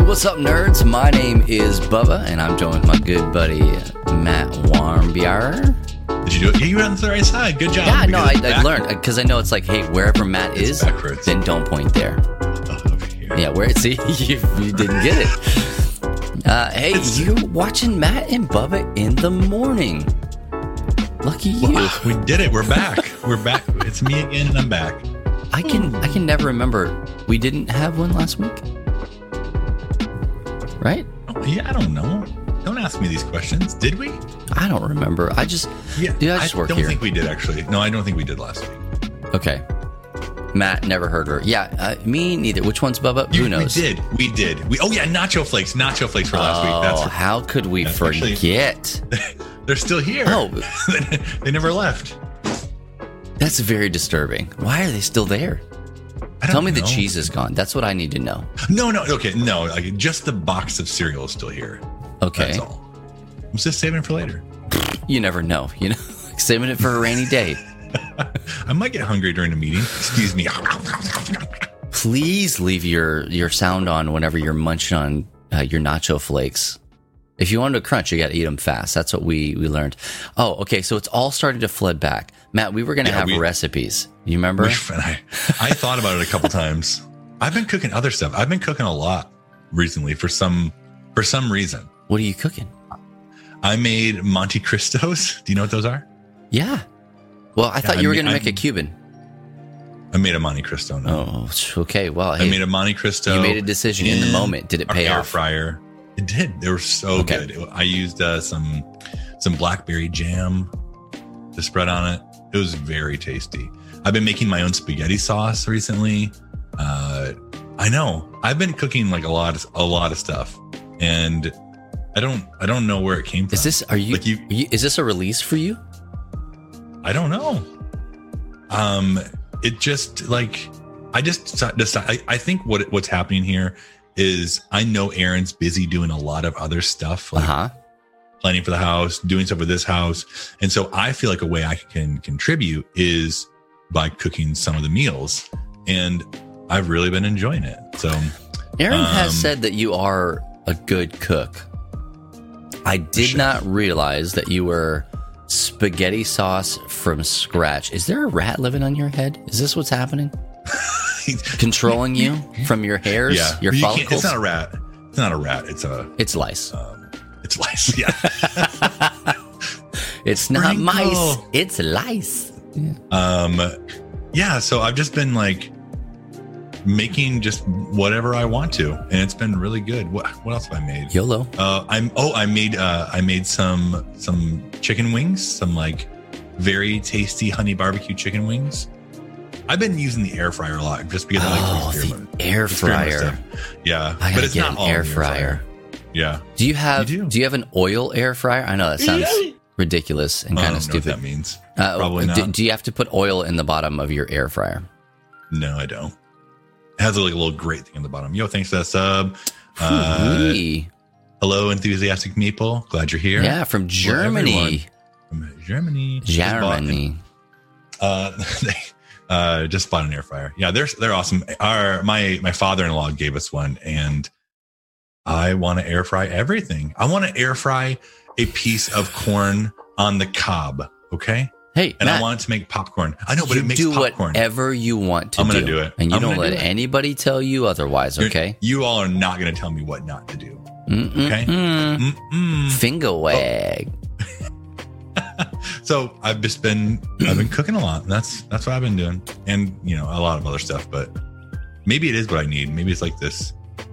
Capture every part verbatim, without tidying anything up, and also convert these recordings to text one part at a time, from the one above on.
What's up, nerds? My name is Bubba, and I'm joined with my good buddy, Matt Warmbier. Did you do it? Yeah, you were on the right side. Good job. Yeah, no, I, I learned, because I know it's like, hey, wherever Matt it's is, backwards. Then don't point there. Oh, over here. Yeah, where, see, you, you didn't get it. Uh, hey, It's- you're watching Matt and Bubba in the morning. Lucky you. Wow, we did it. We're back. We're back. It's me again, and I'm back. I can I can never remember. We didn't have one last week, right? Oh, yeah, I don't know. Don't ask me these questions. Did we? I don't remember. I just Yeah, dude, I just work don't here. think we did actually. No, I don't think we did last week. Okay. Matt never heard her. Yeah, uh, me neither. Which one's Bubba? You, Who knows? We did. We did. We. Oh yeah, nacho flakes. Nacho flakes for last oh, week. That's right. how could we That's forget? actually- They're still here. Oh. They never left. That's very disturbing. Why are they still there? I don't Tell me know. the cheese is gone. That's what I need to know. No, no. Okay, no. Like, just the box of cereal is still here. Okay. That's all. I'm just saving it for later. You never know. You know, saving it for a rainy day. I might get hungry during the meeting. Excuse me. Please leave your, your sound on whenever you're munching on uh, your nacho flakes. If you want to crunch, you got to eat them fast. That's what we, we learned. Oh, okay. So it's all starting to flood back. Matt, we were going to Yeah, have we- recipes. You remember? We- I, I thought about it a couple times. I've been cooking other stuff. I've been cooking a lot recently for some for some reason. What are you cooking? I made Monte Cristos. Do you know what those are? Yeah. Well, I thought I you were mean, going to make I- a Cuban. I made a Monte Cristo. No. Oh, okay. Well, I hey, made a Monte Cristo. you made a decision in the in moment. Did it our pay air off? fryer. It did. They were so Okay. good. I used uh, some some blackberry jam to spread on it. It was very tasty. I've been making my own spaghetti sauce recently. Uh, I know. I've been cooking like a lot of a lot of stuff, and I don't I don't know where it came from. Is this are you, Like you- are you? Is this a release for you? I don't know. Um, it just like I just decided. I, I think what what's happening here is I know Aaron's busy doing a lot of other stuff, Uh like huh. planning for the house, doing stuff with this house, and so I feel like a way I can contribute is by cooking some of the meals, and I've really been enjoying it. So Aaron has Um, said that you are a good cook. I did Sure. not realize that you were spaghetti sauce from scratch. Is there a rat living on your head? Is this what's happening? Controlling you from your hairs, yeah, your you can't- follicles? It's not a rat. It's not a rat. It's a It's lice. um, it's lice. Yeah. It's not Sprinkle. mice. It's lice. Um, yeah, so I've just been like making just whatever I want to, and it's been really good. What what else have I made? YOLO. Uh, I'm oh, I made uh, I made some some chicken wings, some like very tasty honey barbecue chicken wings. I've been using the air fryer a lot just because I like Oh, to the experiment. air experiment fryer. stuff. Yeah, I but gotta it's get not an all air in the fryer. Yeah, Do you have? You do. do you have an oil air fryer? I know that sounds ridiculous and I kind don't of know what stupid. that means. Uh, Probably do, not. do you have to put oil in the bottom of your air fryer? No, I don't. It has a like, little grate thing on the bottom. Yo, thanks for that sub. Uh, Ooh-wee. hello, enthusiastic meeple. Glad you're here. Yeah, from Germany. From Germany. Just bought- Germany. Uh, they uh, just bought an air fryer. Yeah, they're they're awesome. Our my my father-in-law gave us one, and I want to air fry everything. I want to air fry a piece of corn on the cob. Okay, Hey, and Matt, I want it to make popcorn. I know, but you it makes do popcorn. whatever you want to I'm do. gonna do it. And you I'm don't gonna let do it. anybody tell you otherwise, You're- okay? You all are not going to tell me what not to do. Mm-mm-mm. Okay. Mm-mm. Finger wag. So I've just been I've been cooking a lot. And that's that's what I've been doing, and you know a lot of other stuff. But maybe it is what I need. Maybe it's like this.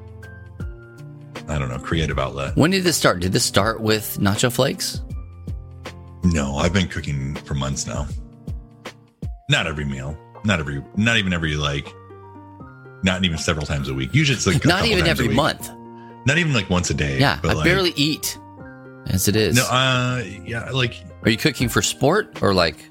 I don't know, creative outlet. When did this start? Did this start with nacho flakes? No, I've been cooking for months now. Not every meal. Not every. Not even every like. Not even several times a week. Usually it's like a Not couple even times a every week. month. Not even like once a day. Yeah, but I like, barely eat as it is. No, uh, yeah, like Are you cooking for sport or like?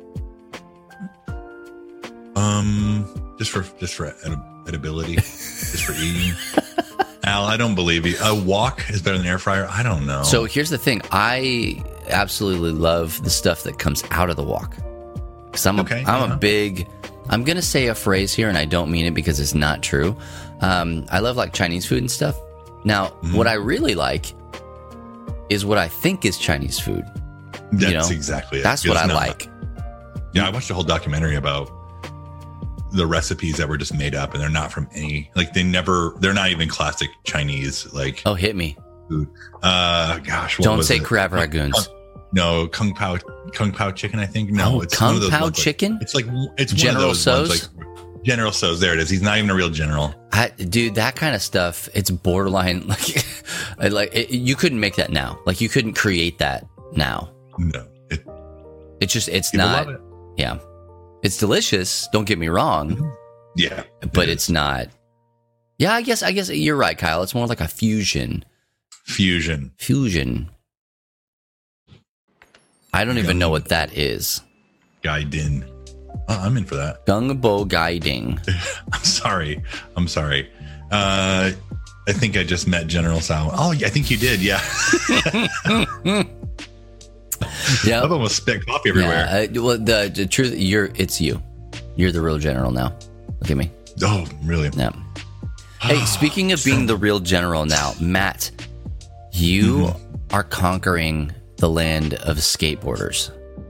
um, just for just for edi- edibility, just for eating. Al, I don't believe you. A wok is better than an air fryer. I don't know. So here's the thing. I absolutely love the stuff that comes out of the wok. Because I'm, Okay, a, I'm yeah. a big, I'm going to say a phrase here and I don't mean it because it's not true. Um, I love like Chinese food and stuff. Now, Mm-hmm. what I really like is what I think is Chinese food. That's you know? exactly it. That's It's what I not- like. Yeah, I watched a whole documentary about the recipes that were just made up, and they're not from any, like they never, they're not even classic Chinese like Oh, hit me. food. Uh, gosh, what Don't was say it? crab ragoons. No, kung pao, kung pao chicken. I think no, Oh, it's Kung one of those Pao ones, like- chicken? it's like it's General one of those ones, Tso's? like General Tso's. There it is. He's not even a real general. I, dude, that kind of stuff, it's borderline. Like, I like it, you couldn't make that now. Like, you couldn't create that now. No, it, It's just, it's people not. love it. Yeah. It's delicious. Don't get me wrong. Yeah, But it it's is. not. Yeah, I guess, I guess you're right, Kyle. It's more like a fusion. fusion. Fusion. I don't even know what that is. Gai Din. Oh, I'm in for that. Gung Bo Gai Ding. I'm sorry. I'm sorry. Uh, I think I just met General Sao. Oh, yeah, I think you did. Yeah. Yeah. I've almost spit coffee everywhere. Yeah, uh, well, the, the truth, you're, it's you. You're the real general now. Look at me. Oh, really? Yeah. Hey, speaking of being the real general now, Matt, you Mm-hmm. are conquering the land of skateboarders.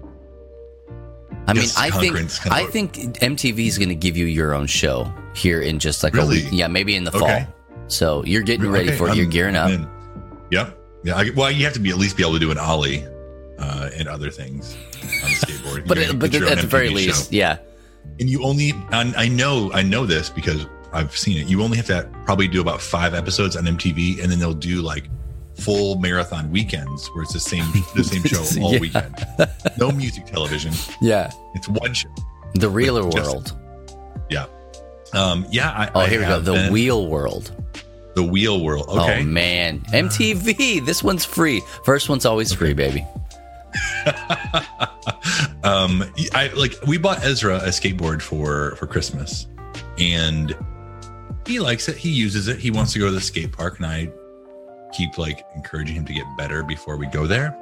I mean, Yes, I think conquering's kind of I a- think M T V is going to give you your own show here in just like a Really? week. Yeah, maybe in the fall. Okay. So you're getting ready Okay, for it. I'm- You're gearing up. I'm in. Yep. Yeah. I, well, you have to be at least be able to do an ollie uh, and other things on the skateboard. But You it, get but your own at the very M T V least, show. yeah. And you only, and I know, I know this because I've seen it. You only have to probably do about five episodes on M T V, and then they'll do like full marathon weekends where it's the same the same show all Yeah. weekend. No music television. Yeah. It's one show. The realer Just- world. Yeah. Um. Yeah. I, Oh, I here we go. have The been- wheel world. The wheel world. Okay. Oh man, M T V. This one's free. First one's always free, baby. um. I like we bought Ezra a skateboard for for Christmas, and he likes it. He uses it. He wants to go to the skate park, and I keep like encouraging him to get better before we go there.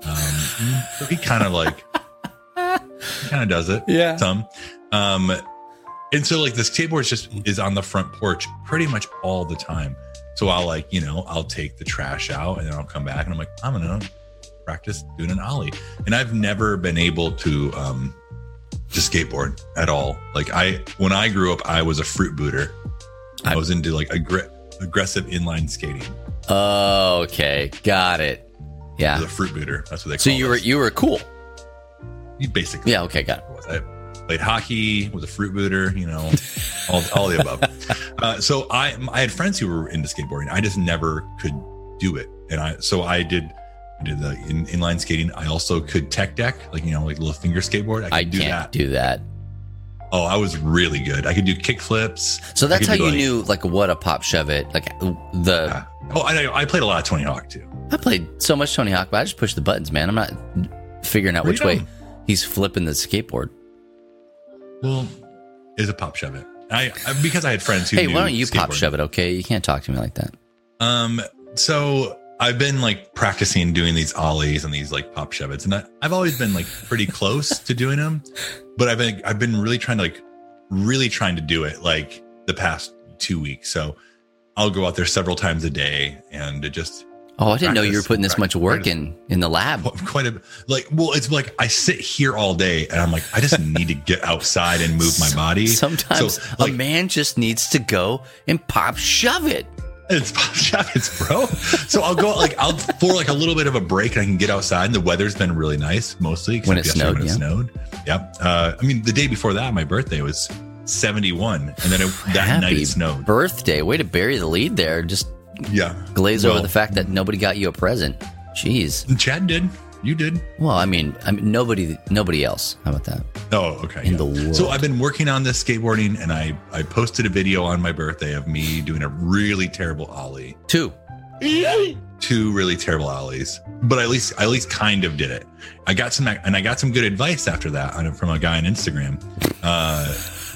Um, so he kind of like kind of does it. Yeah. Some. Um, and so like the skateboard just is on the front porch pretty much all the time. So I'll like, you know, I'll take the trash out and then I'll come back and I'm like, I'm gonna practice doing an ollie. And I've never been able to um to skateboard at all. Like I when I grew up, I was a fruit booter. I, I- was into like aggr- aggressive inline skating. Oh, okay, got it. I Yeah. was a fruit booter. That's what they So call you were us. you were cool. You basically Yeah. Okay, got it. was. I played hockey, was a fruit booter, you know, all, all the above. Uh, so I I had friends who were into skateboarding. I just never could do it, and I so I did I did the in, inline skating. I also could tech deck, like you know, like little finger skateboard. I could I do can't that. do that. Oh, I was really good. I could do kick flips. So that's I how could you do, like- knew like what a pop shove it. Like the Uh, oh, I I played a lot of Tony Hawk too. I played so much Tony Hawk, but I just push the buttons, man. I'm not figuring out What are which you way doing? he's flipping the skateboard. Well, is a pop shove it. I, I because I had friends who Hey, knew why don't you pop skateboarding. shove it? Okay, you can't talk to me like that. Um, so I've been like practicing doing these ollies and these like pop shove it's, and I, I've always been like pretty close to doing them, but I've been I've been really trying to like really trying to do it like the past two weeks. So I'll go out there several times a day and it just Oh, I didn't know you were Practice, putting this much practice, work practice. in in the lab. quite a like. Well, it's like I sit here all day and I'm like I just need to get outside and move my body. Sometimes So, like, a man just needs to go and pop shove it. It's pop shove-its, bro. So I'll go like I'll for like a little bit of a break and I can get outside. And the weather's been really nice mostly. When it except yesterday snowed, When it snowed. Yep. Uh, I mean, the day before that, my birthday was seventy-one, and then it, that night Happy it snowed. birthday. Way to bury the lead there. Just Yeah. glaze Well, over the fact that nobody got you a present. Jeez. Chad did. You did. Well, I mean, I mean, nobody, nobody else. How about that? Oh, okay. In yeah. the world. So I've been working on this skateboarding, and I I posted a video on my birthday of me doing a really terrible ollie. Two. Two really terrible ollies, but at least I at least kind of did it. I got some and I got some good advice after that on, from a guy on Instagram. Uh,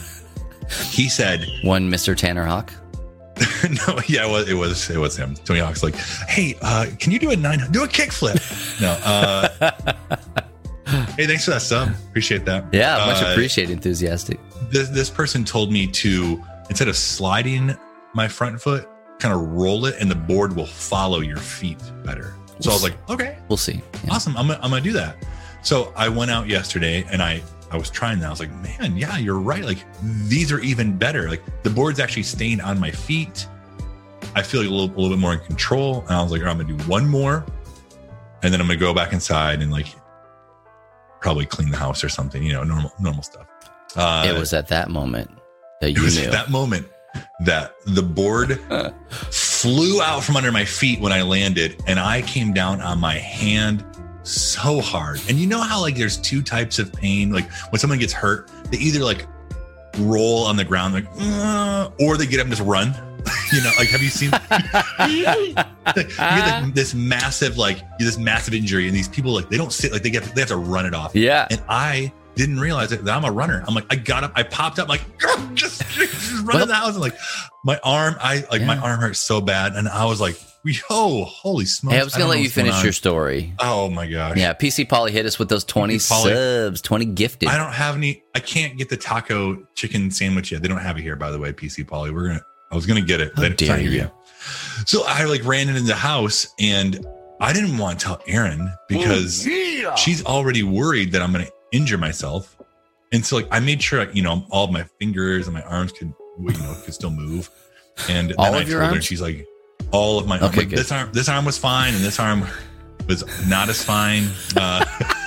he said, One Mister Tanner Hawk. "No, yeah, it was it was it was him." Tony Hawk's like, "Hey, uh, can you do a nine? Do a kickflip?" No. Uh, hey, thanks for that sub. Appreciate that. Yeah, much Uh, appreciated. Enthusiastic. This this person told me to instead of sliding my front foot kind of roll it and the board will follow your feet better. So I was like, okay, we'll see. Yeah. Awesome. I'm gonna, I'm gonna do that. So I went out yesterday and I, I was trying that. I was like, man, yeah, you're right. Like these are even better. Like the board's actually staying on my feet. I feel like a little, a little bit more in control. And I was like, I'm going to do one more. And then I'm going to go back inside and like probably clean the house or something, you know, normal, normal stuff. Uh, it was at that moment that you it was knew. At that moment that the board flew out from under my feet when I landed and I came down on my hand so hard. And you know how like there's two types of pain, like when someone gets hurt, they either like roll on the ground like uh, or they get up and just run. You know, like have you seen you get like this massive like this massive injury and these people like they don't sit like they get they have to run it off. Yeah. And I didn't realize it, that I'm a runner. I'm like I got up, I popped up like just, just run well, in the house and like my arm I like yeah. my arm hurt so bad and I was like yo, holy smokes. Hey, I was going to let you finish your story. Oh, my gosh. Yeah, P C Polly hit us with those twenty subs, twenty gifted. I don't have any. I can't get the taco chicken sandwich yet. They don't have it here, by the way, P C Polly. We're going to, I was going to get it. How dare you. Yet. So I like ran into the house and I didn't want to tell Erin because oh, yeah. she's already worried that I'm going to injure myself. And so like I made sure, you know, all of my fingers and my arms could, you know, could still move. And then all I of your told arms? her, she's like, all of my okay, like, this arm this arm was fine and this arm was not as fine uh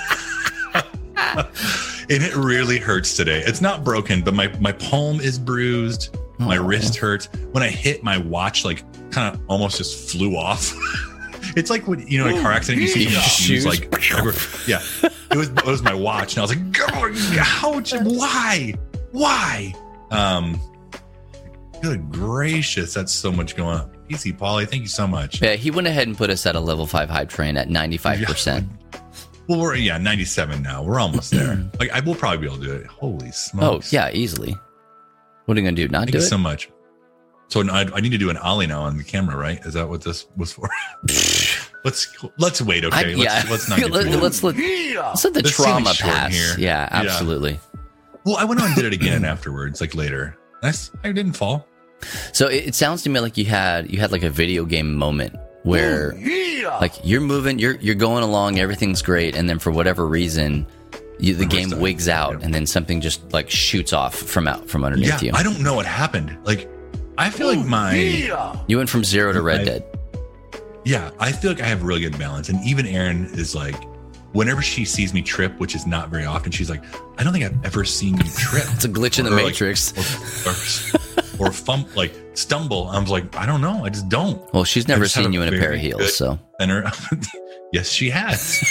and it really hurts today. It's not broken but my my palm is bruised. Oh, my wrist hurts. When I hit, my watch like kind of almost just flew off. It's like when you know in a car accident you see your shoes like yeah it was it was my watch and I was like oh, ouch, why why um good gracious, that's so much going on. P C Polly, thank you so much. Yeah, he went ahead and put us at a level five hype train at ninety-five percent. Yeah. Well, we're yeah, ninety-seven now. We're almost there. Like I will probably be able to do it. Holy smokes. Oh, yeah, easily. What are you going to do? Not thank do you it? so much. So I, I need to do an ollie now on the camera, right? Is that what this was for? let's let's wait, okay? I, yeah. Let's, let's not get let's, let's, let, let's let the this trauma pass. Here. Yeah, absolutely. Yeah. Well, I went on and did it again afterwards, like later. I, I didn't fall. So it, it sounds to me like you had you had like a video game moment where Ooh, yeah. like you're moving, you're you're going along, everything's great, and then for whatever reason, you, the game wigs out, yeah. and then something just like shoots off from out from underneath yeah, you. I don't know what happened. Like I feel Ooh, like my yeah. you went from zero to Red I, Dead. Yeah, I feel like I have really good balance, and even Erin is like, whenever she sees me trip, which is not very often, she's like, I don't think I've ever seen you trip. It's a glitch in the or Matrix. Like, or, or, or fump, like stumble. I was like, I don't know. I just don't. Well, she's never seen you in a pair of heels, so. Center. Yes, she has.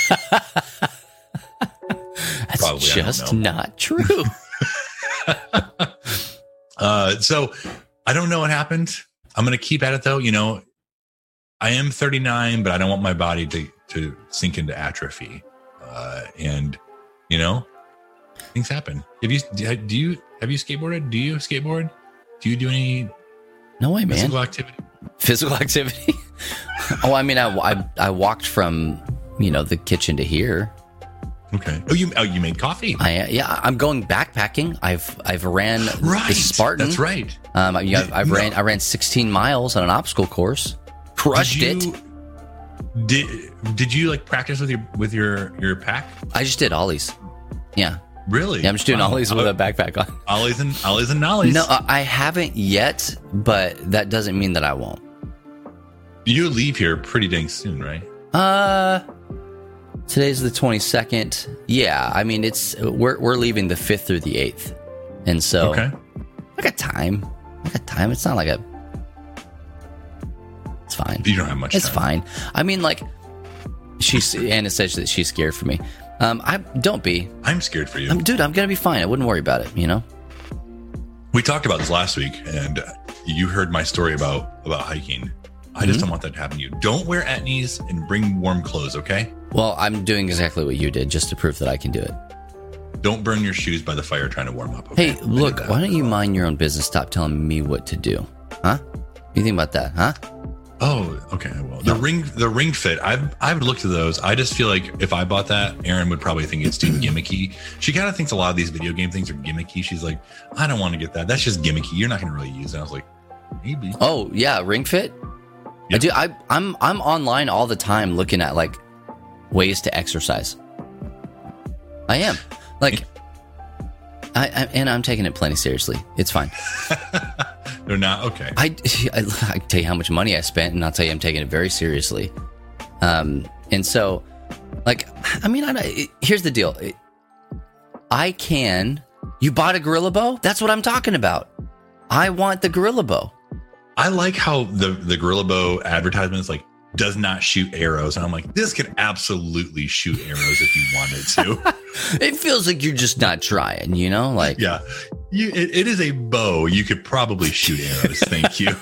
That's Probably, just not true. uh, so I don't know what happened. I'm going to keep at it though. You know, I am thirty-nine, but I don't want my body to, to sink into atrophy. Uh, and you know, things happen. Have you, do you, have you skateboarded? Do you skateboard? Do you do any no way, man. physical activity? Physical activity? Oh, I mean, I, I, I walked from, you know, the kitchen to here. Okay. Oh, you oh you made coffee. I yeah. I'm going backpacking. I've I've ran right. the Spartan. That's right. Um, I, I've, I've no. ran I ran sixteen miles on an obstacle course. Crushed did you, it. Did Did you like practice with your with your your pack? I just did ollies. Yeah. Really? Yeah, I'm just doing wow. ollies with a backpack on. Ollies and ollies and nollies. No, uh, I haven't yet, but that doesn't mean that I won't. You leave here pretty dang soon, right? Uh, today's the twenty-second. Yeah, I mean it's we're we're leaving the fifth through the eighth, and so okay. I got time. I got time. It's not like a. It's fine. You don't have much. It's time. fine. I mean, like she's Anna says that she's scared for me. Um, I don't be. I'm scared for you, I'm, dude. I'm gonna be fine. I wouldn't worry about it. You know. We talked about this last week, and you heard my story about about hiking. I just mm-hmm. don't want that to happen to you. Don't wear etnies and bring warm clothes, okay? Well, I'm doing exactly what you did just to prove that I can do it. Don't burn your shoes by the fire trying to warm up, okay? Hey, look, why don't you mind your own business? Stop telling me what to do. Huh? You think about that, huh? Oh, okay. Well, the ring the ring fit, I've I've looked at those. I just feel like if I bought that, Erin would probably think it's too gimmicky. She kind of thinks a lot of these video game things are gimmicky. She's like, I don't want to get that. That's just gimmicky. You're not going to really use it. I was like, maybe. Oh yeah, Ring Fit. Yeah. I do. I I'm I'm online all the time looking at like ways to exercise. I am like, I, I and I'm taking it plenty seriously. It's fine. They're not okay. I, I I tell you how much money I spent, and I'll tell you I'm taking it very seriously. Um, and so, like, I mean, I, it, here's the deal. It, I can. You bought a Gorilla Bow? That's what I'm talking about. I want the Gorilla Bow. I like how the the Gorilla Bow advertisement is like, does not shoot arrows, and I'm like, this could absolutely shoot arrows if you wanted to. It feels like you're just not trying, you know? Like, yeah, you, it, it is a bow. You could probably shoot arrows. Thank you.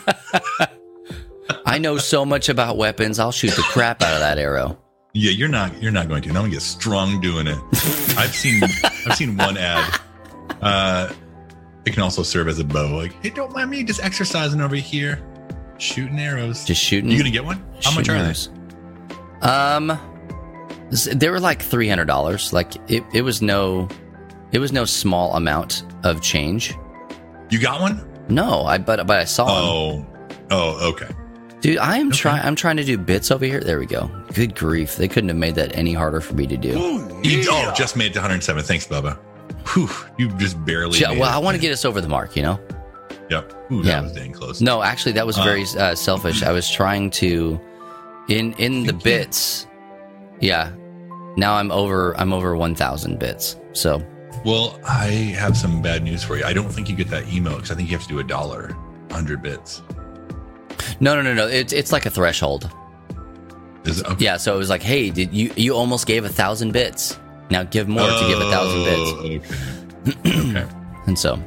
I know so much about weapons. I'll shoot the crap out of that arrow. Yeah, you're not. You're not going to. And I'm gonna get strong doing it. I've seen. I've seen one ad. Uh, it can also serve as a bow. Like, hey, don't mind me just exercising over here, shooting arrows. Just shooting. You gonna get one? How much are arrows. they? Um, they were like three hundred dollars. Like it. It was no. It was no small amount of change. You got one? No, I but but I saw Oh, them. oh, okay. Dude, I am Okay. trying. I'm trying to do bits over here. There we go. Good grief! They couldn't have made that any harder for me to do. Ooh, you, oh, just made it to one hundred seven. Thanks, Bubba. Whew, you just barely. Yeah, made well, it. I want to get us over the mark. You know. Yep. Ooh, Yeah. that was dang close. No, actually, that was very Uh, uh, selfish. I was trying to, in in the Thank you. bits. Yeah. Now I'm over. I'm over one thousand bits. So. Well, I have some bad news for you. I don't think you get that email because I think you have to do a dollar, one hundred bits. No, no, no, no. It's it's like a threshold. Is it, okay. Yeah. So it was like, hey, did you you almost gave a thousand bits? Now give more to give a thousand bits. Oh, okay. Okay. And so.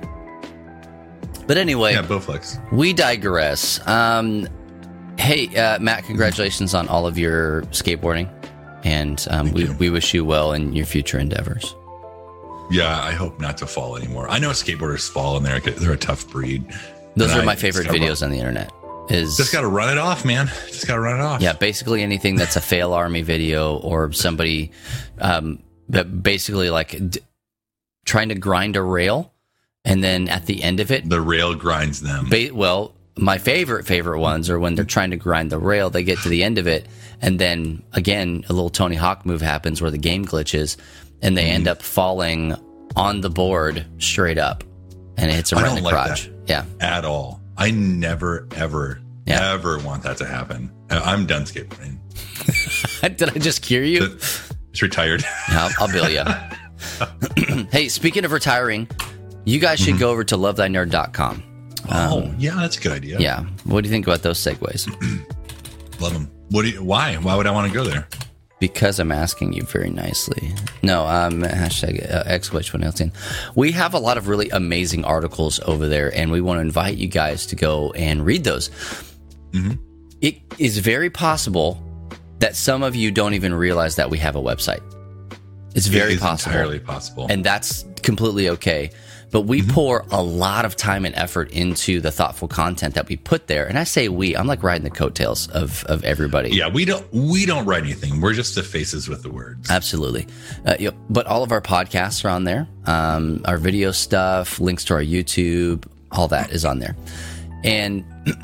But anyway, Yeah, Bowflex. we digress. Um, hey, uh, Matt, congratulations on all of your skateboarding, and um, Thank we you. we wish you well in your future endeavors. Yeah, I hope not to fall anymore. I know skateboarders fall and they're they're a tough breed. Those And are my I favorite just gotta videos on the internet. Is Just got to run it off, man. Just got to run it off. yeah, basically anything that's a fail army video or somebody, um, that basically like d- trying to grind a rail, and then at the end of it, The rail grinds them. ba- well, my favorite favorite ones are when they're trying to grind the rail. They get to the end of it, and then again, a little Tony Hawk move happens where the game glitches, and they end up falling on the board straight up, and it hits them I right in don't the like crotch. that. Yeah. At all. I never, ever, Yeah. ever want that to happen. Uh, I'm done skateboarding. Did I just cure you? It's retired. I'll, I'll bill you. Hey, speaking of retiring, you guys should go over to love thy nerd dot com. Oh, yeah, that's a good idea. Yeah. What do you think about those segues? Love them. What do you, why? Why would I want to go there? Because I'm asking you very nicely. No, um, hashtag uh, exclamation point L ten. We have a lot of really amazing articles over there, and we want to invite you guys to go and read those. Mhm. It is very possible that some of you don't even realize that we have a website. It's very It is possible. entirely possible. And that's completely okay. But we Mm-hmm. pour a lot of time and effort into the thoughtful content that we put there. And I say we, I'm like riding the coattails of, of everybody. yeah, we don't we don't write anything. We're just the faces with the words. Absolutely. Uh, yep. But all of our podcasts are on there. Um, our video stuff, links to our YouTube, all that is on there. And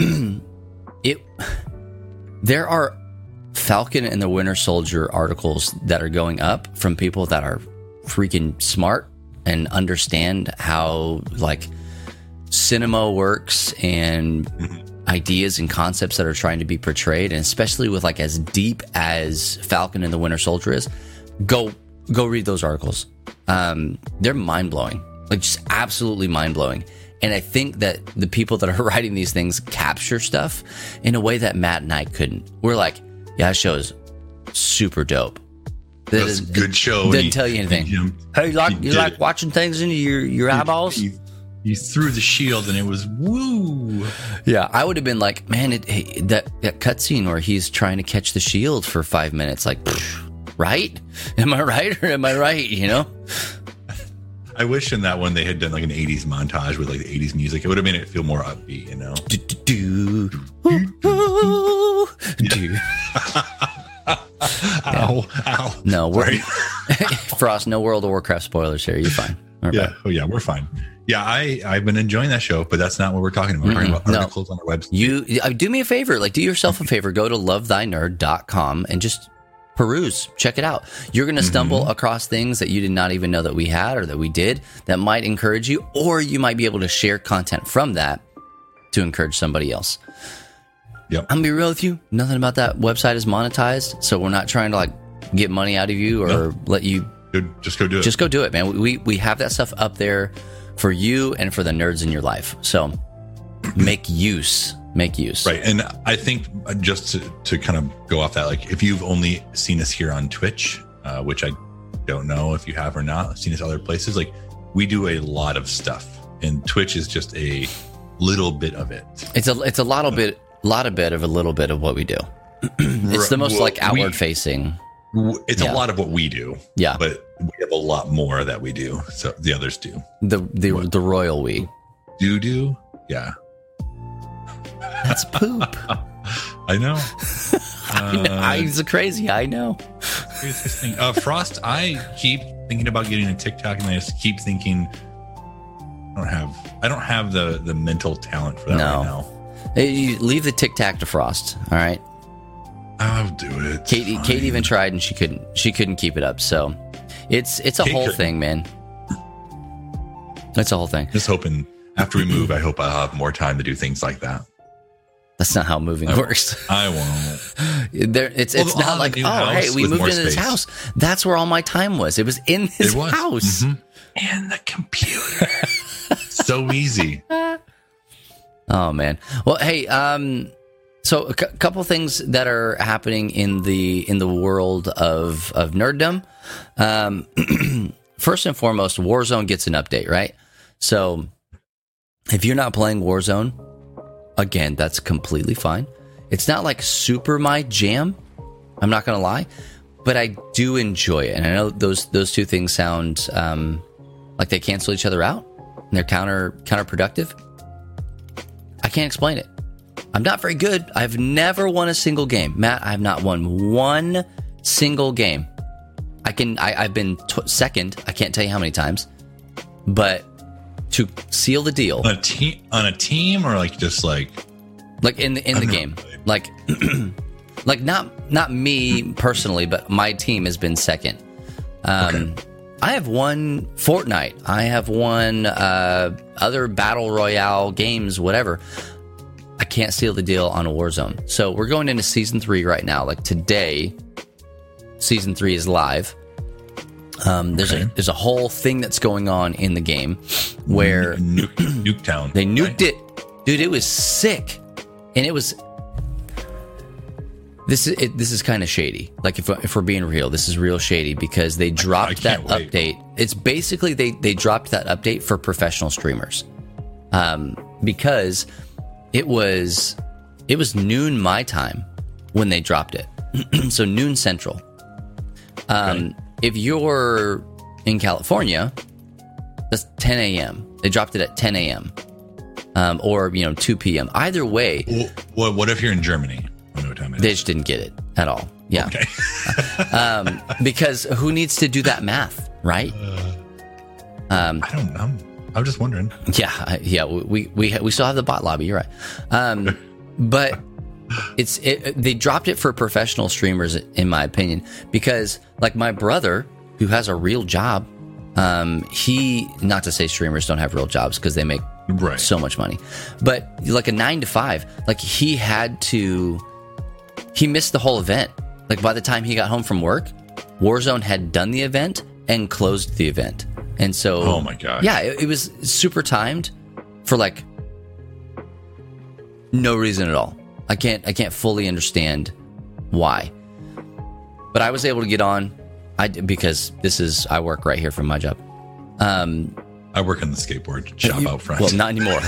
it, there are Falcon and the Winter Soldier articles that are going up from people that are freaking smart and understand how like cinema works and ideas and concepts that are trying to be portrayed, and especially with like as deep as Falcon and the Winter Soldier is, go go read those articles. Um, they're mind blowing, like just absolutely mind blowing. And I think that the people that are writing these things capture stuff in a way that Matt and I couldn't. We're like, yeah, that show is super dope. That That's is- a good show. Didn't He- tell you anything. You, know, Hey, you like he you did like it. watching things into your your eyeballs? He, he threw the shield and it was woo. Yeah, I would have been like, man, it, hey, that that cutscene where he's trying to catch the shield for five minutes, like, pfft, right? Am I right or am I right? You know? I wish in that one they had done like an eighties montage with like the eighties music. It would have made it feel more upbeat, you know? Do, do, do. Ooh, ooh, do. Ow, ow. No, we're Sorry. Frost. No World of Warcraft spoilers here. You're fine. We're Yeah. back. Oh, yeah. We're fine. Yeah, I, I've been enjoying that show, but that's not what we're talking about. We're talking about No. articles on our website. You uh, do me a favor, like do yourself a favor, go to love thy nerd dot com and just peruse, check it out. You're going to stumble mm-hmm. across things that you did not even know that we had or that we did that might encourage you, or you might be able to share content from that to encourage somebody else. Yep. I'm gonna be real with you. Nothing about that website is monetized, so we're not trying to like get money out of you or no. let you just go do it. Just go do it, man. We we have that stuff up there for you and for the nerds in your life. So make use, make use. Right. And I think just to, to kind of go off that, like if you've only seen us here on Twitch, uh, which I don't know if you have or not, seen us other places, like we do a lot of stuff, and Twitch is just a little bit of it. It's a it's a lot of bit, lot of bit of a little bit of what we do. It's the most well, like outward we, facing. It's yeah. a lot of what we do. Yeah. But we have a lot more that we do. So the others do. The the what? the royal we. Do do? Yeah. That's poop. I know. I know. Uh, it's crazy. I know. Thing. Uh, Frost, I keep thinking about getting a TikTok, and I just keep thinking I don't have I don't have the, the mental talent for that no. right now. Hey, you leave the TikTok to Frost, all right? I'll do it. Kate, Kate even tried, and she couldn't. She couldn't keep it up. So, it's it's a Kate whole couldn't. thing, man. It's a whole thing. Just hoping after we move, I hope I'll have more time to do things like that. That's not how moving I, works. I won't. There, it's well, it's not like, oh, hey, we moved into space. This house. That's where all my time was. It was in this was. house. Mm-hmm. And the computer. So easy. Oh, man. Well, hey, um, so a c- couple things that are happening in the in the world of, of nerddom. Um, first and foremost, Warzone gets an update, right? So if you're not playing Warzone, again, that's completely fine. It's not like super my jam, I'm not going to lie, but I do enjoy it. And I know those those two things sound um, like they cancel each other out and they're counter counterproductive. I can't explain it. I'm not very good. I've never won a single game. Matt, I have not won one single game. I can, I, I've been t- second. I can't tell you how many times, but to seal the deal on a team, on a team, or like just like, like in the in the game, played. like, like not not me personally, but my team has been second. Um, okay. I have won Fortnite. I have won uh, other battle royale games, whatever. I can't seal the deal on a Warzone. So we're going into season three right now. Like today, season three is live. Um, there's okay. a there's a whole thing that's going on in the game where Nuke, Nuketown. They nuked right? it, dude. It was sick, and it was. This is it, this is kind of shady. Like if if we're being real, this is real shady because they dropped that wait. update. It's basically they they dropped that update for professional streamers, um, because it was it was noon my time when they dropped it, so noon central. Um, okay. If you're in California, that's ten a.m. They dropped it at ten a.m. Um, or you know two p.m. Either way. Well, what if you're in Germany? They just didn't get it at all. Yeah. Okay. um, because who needs to do that math, right? Um, I don't know. I'm just wondering. Yeah, yeah. We we we still have the bot lobby. You're right. Um, but it's it, they dropped it for professional streamers, in my opinion, because like my brother, who has a real job, um, he not to say streamers don't have real jobs because they make right. so much money, but like a nine to five, like he had to. He missed the whole event. Like by the time he got home from work, Warzone had done the event and closed the event. And so, oh my god, yeah, it, it was super timed for like no reason at all. I can't, I can't fully understand why. But I was able to get on, I because this is I work right here from my job. Um, I work in the skateboard shop you, out front. Well, not anymore.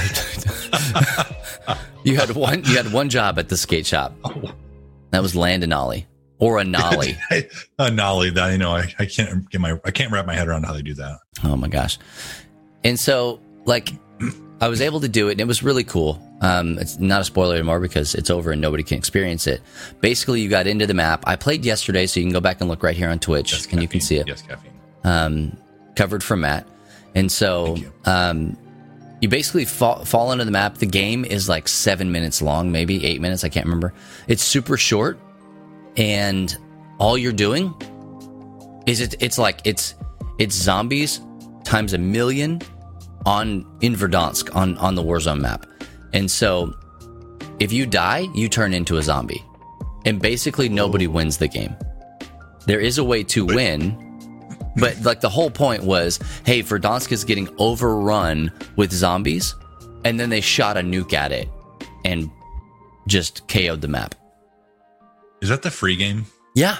you had one, you had one job at the skate shop. Oh. That was land a nollie or a nollie. A nollie that you know I, I can't get my I can't wrap my head around how they do that. Oh my gosh. And so like I was able to do it and it was really cool. Um, it's not a spoiler anymore because it's over and nobody can experience it. Basically you got into the map. I played yesterday, so you can go back and look right here on Twitch yes, and caffeine. You can see it. Yes, caffeine. Um, covered from Matt. And so um, You basically fall, fall into the map. The game is like seven minutes long, maybe eight minutes. I can't remember. It's super short, and all you're doing is it. It's like it's it's zombies times a million on in Verdansk on on the Warzone map, and so if you die, you turn into a zombie, and basically nobody wins the game. There is a way to win. But like the whole point was, hey, Verdansk is getting overrun with zombies, and then they shot a nuke at it and just K O'd the map. Is that the free game? Yeah.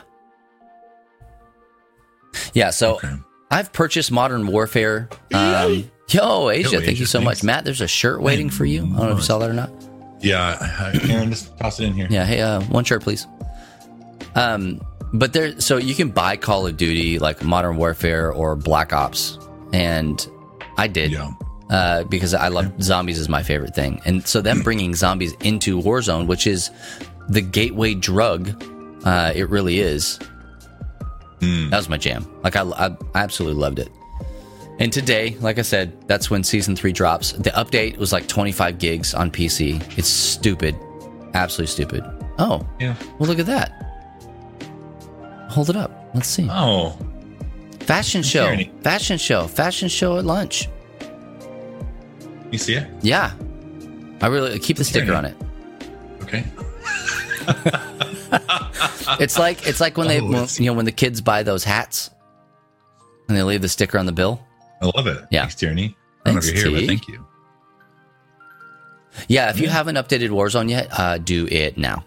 Yeah, so Okay. I've purchased Modern Warfare. Um, yo, Asia, Yo, thank Asia, you so thanks. much. Matt, there's a shirt waiting for you. I don't know if you saw that or not. Yeah, I- Aaron, just toss it in here. Yeah, hey, uh, one shirt, please. Um, but there, so you can buy Call of Duty, like Modern Warfare or Black Ops, and I did, Yeah. uh, because I love zombies is my favorite thing, and so them bringing zombies into Warzone, which is the gateway drug, uh, it really is. Mm. That was my jam. Like I, I, I absolutely loved it. And today, like I said, that's when season three drops. The update was like twenty-five gigs on P C. It's stupid, absolutely stupid. Oh, Yeah. well, look at that. Hold it up. Let's see. Oh, Fashion show. Tyranny. Fashion show. Fashion show at lunch. you see it? Yeah. I really keep the sticker on it. Okay. It's like it's like when they Oh, when, it's- you know when the kids buy those hats and they leave the sticker on the bill. I love it. Yeah. Thanks, Tyranny. I don't know if Thanks, you're here, T. but thank you. Yeah, if you haven't updated Warzone yet, uh, do it now.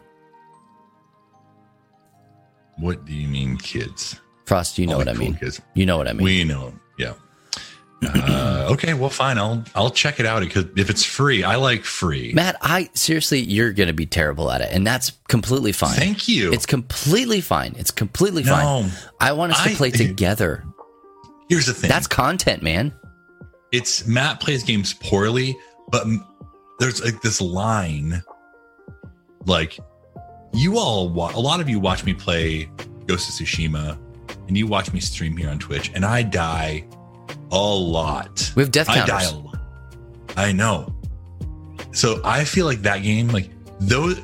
What do you mean, kids? Frost, you know All what the I cool mean. kids. You know what I mean. We know. Yeah. Uh, okay. Well, fine. I'll I'll check it out because if it's free, I like free. Matt, I seriously, you're going to be terrible at it, and that's completely fine. Thank you. It's completely fine. It's completely No, fine. I want us to I- play together. Here's the thing. That's content, man. It's Matt plays games poorly, but m- there's like this line. Like you all, wa- a lot of you watch me play Ghost of Tsushima, and you watch me stream here on Twitch, and I die a lot. We have death I die counters. a lot. I know. So I feel like that game, like those.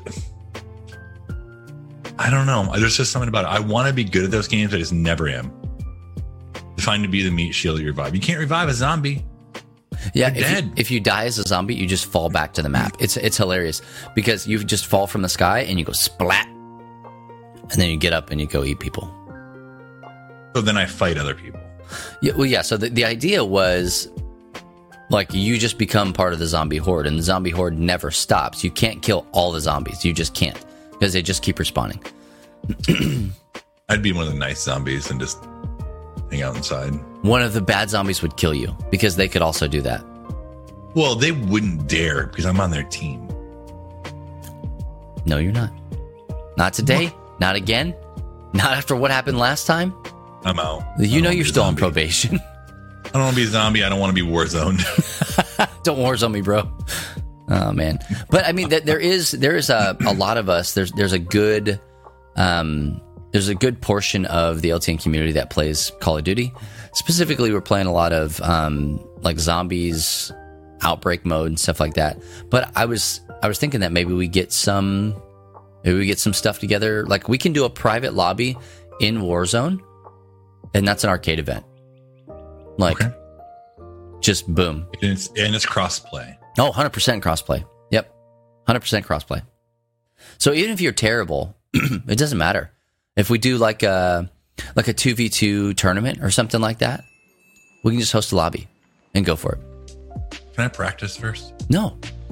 I don't know. There's just something about it. I want to be good at those games. I just never am. Defined to be the meat shield you revive. You can't revive a zombie. Yeah, You're if you, dead. if you die as a zombie, you just fall back to the map. It's it's hilarious because you just fall from the sky and you go splat, and then you get up and you go eat people. So then I fight other people. Yeah, well, yeah. So the, the idea was like you just become part of the zombie horde, and the zombie horde never stops. You can't kill all the zombies. You just can't because they just keep respawning. I'd be one of the nice zombies and just hang out inside. One of the bad zombies would kill you because they could also do that. Well, they wouldn't dare because I'm on their team. No, you're not. Not today. Not again. Not after what happened last time. I'm out. You I know don't you're wanna be a still on zombie. probation. I don't want to be a zombie. I don't want to be war zoned. Don't Warzone me, bro. Oh man, but I mean, th- there is there is a, a lot of us. There's there's a good um, there's a good portion of the L T N community that plays Call of Duty. Specifically, we're playing a lot of um, like zombies, outbreak mode, and stuff like that. But I was I was thinking that maybe we get some maybe we get some stuff together. Like we can do a private lobby in Warzone, and that's an arcade event. Like, Okay. just boom. and it's and it's crossplay. Oh, one hundred percent crossplay. Yep. one hundred percent crossplay. So even if you're terrible, it doesn't matter. If we do like a like a two v two tournament or something like that, we can just host a lobby and go for it. Can I practice first? No.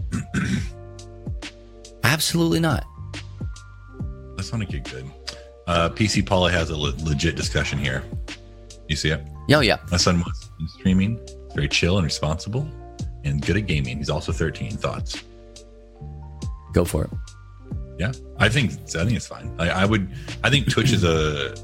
Absolutely not. That's want to get good. Uh, P C Paula has a le- legit discussion here. You see it? Oh, yeah. My son was in streaming, very chill and responsible, and good at gaming. He's also thirteen. Thoughts? Go for it. Yeah, I think I think it's fine. I, I would. I think Twitch is a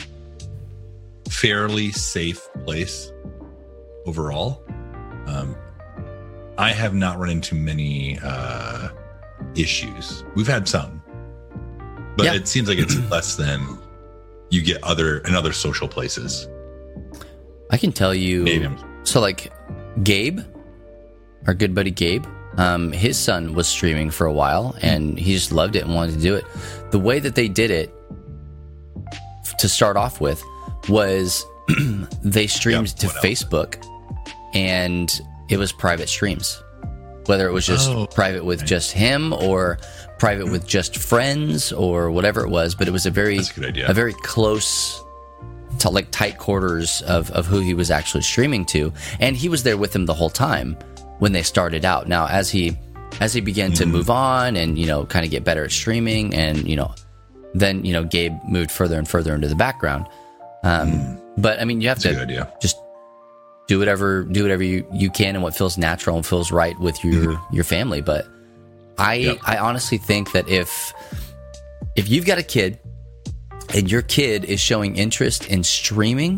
fairly safe place overall. Um, I have not run into many uh, issues. We've had some, but Yeah. it seems like it's less than you get other in other social places. I can tell you. Maybe I'm- So, like, Gabe, our good buddy Gabe, um, his son was streaming for a while, and he just loved it and wanted to do it. The way that they did it to start off with was they streamed yep, to Facebook, and it was private streams. Whether it was just oh, private with right. just him or private with just friends or whatever it was, but it was a very That's a good idea. a very close to like tight quarters of, of who he was actually streaming to, and he was there with him the whole time when they started out. Now as he as he began mm-hmm. to move on and, you know, kind of get better at streaming, and, you know, then, you know, Gabe moved further and further into the background. Um, mm. But I mean, you have That's to just do whatever do whatever you, you can and what feels natural and feels right with your mm-hmm. your family. But I yep. I honestly think that if if you've got a kid and your kid is showing interest in streaming,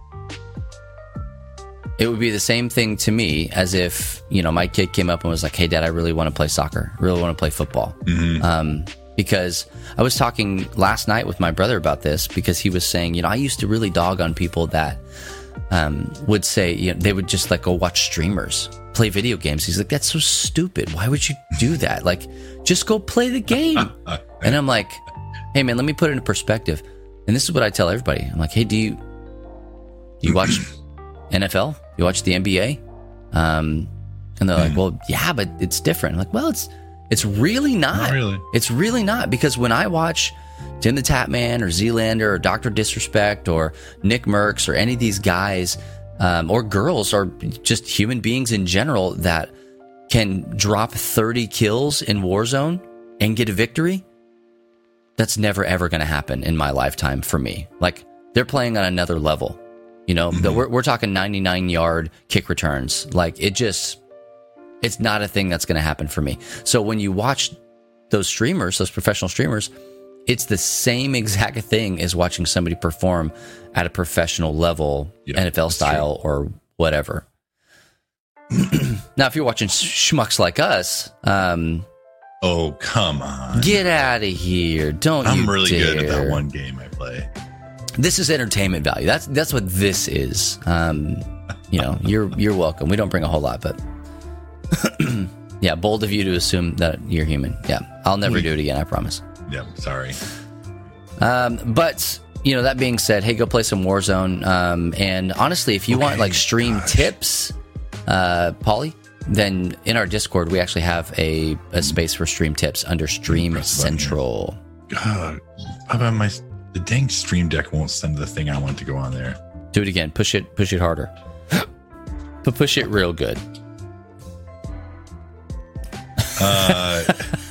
it would be the same thing to me as if, you know, my kid came up and was like, "Hey, Dad, I really want to play soccer. I really want to play football." Mm-hmm. Um, because I was talking last night with my brother about this, because he was saying, you know, I used to really dog on people that um, would say, you know, they would just like go watch streamers play video games. He's like, that's so stupid. Why would you do that? Like, just go play the game. And I'm like, hey man, let me put it in perspective. And this is what I tell everybody. I'm like, hey, do you do you watch N F L? You watch the N B A? Um, and they're like, well, yeah, but it's different. I'm like, well, it's it's really not. Not really. It's really not, because when I watch Tim the Tatman or Zealander or Doctor Disrespect or Nick Merckx or any of these guys, um, or girls, or just human beings in general that can drop thirty kills in Warzone and get a victory, that's never ever going to happen in my lifetime for me. Like, they're playing on another level, you know. Mm-hmm. we're, we're talking ninety-nine yard kick returns. Like, it just, it's not a thing that's going to happen for me. So when you watch those streamers, those professional streamers, it's the same exact thing as watching somebody perform at a professional level, yeah, N F L style true. Or whatever. Now, if you're watching schmucks like us, um, oh, come on. Get out of here. Don't I'm you really dare. good at that one game I play. This is entertainment value. That's that's what this is. Um, you know, you're you're welcome. We don't bring a whole lot, but yeah, bold of you to assume that you're human. Yeah, I'll never we, do it again, I promise. Yeah, sorry. Um, but, you know, that being said, hey, go play some Warzone. Um, and honestly, if you okay, want like stream gosh. tips, uh, Paulie, then in our Discord, we actually have a, a space for stream tips under Stream Central. God, how about my the dang Stream Deck won't send the thing I want to go on there. Do it again. Push it. Push it harder. But push it real good. Uh,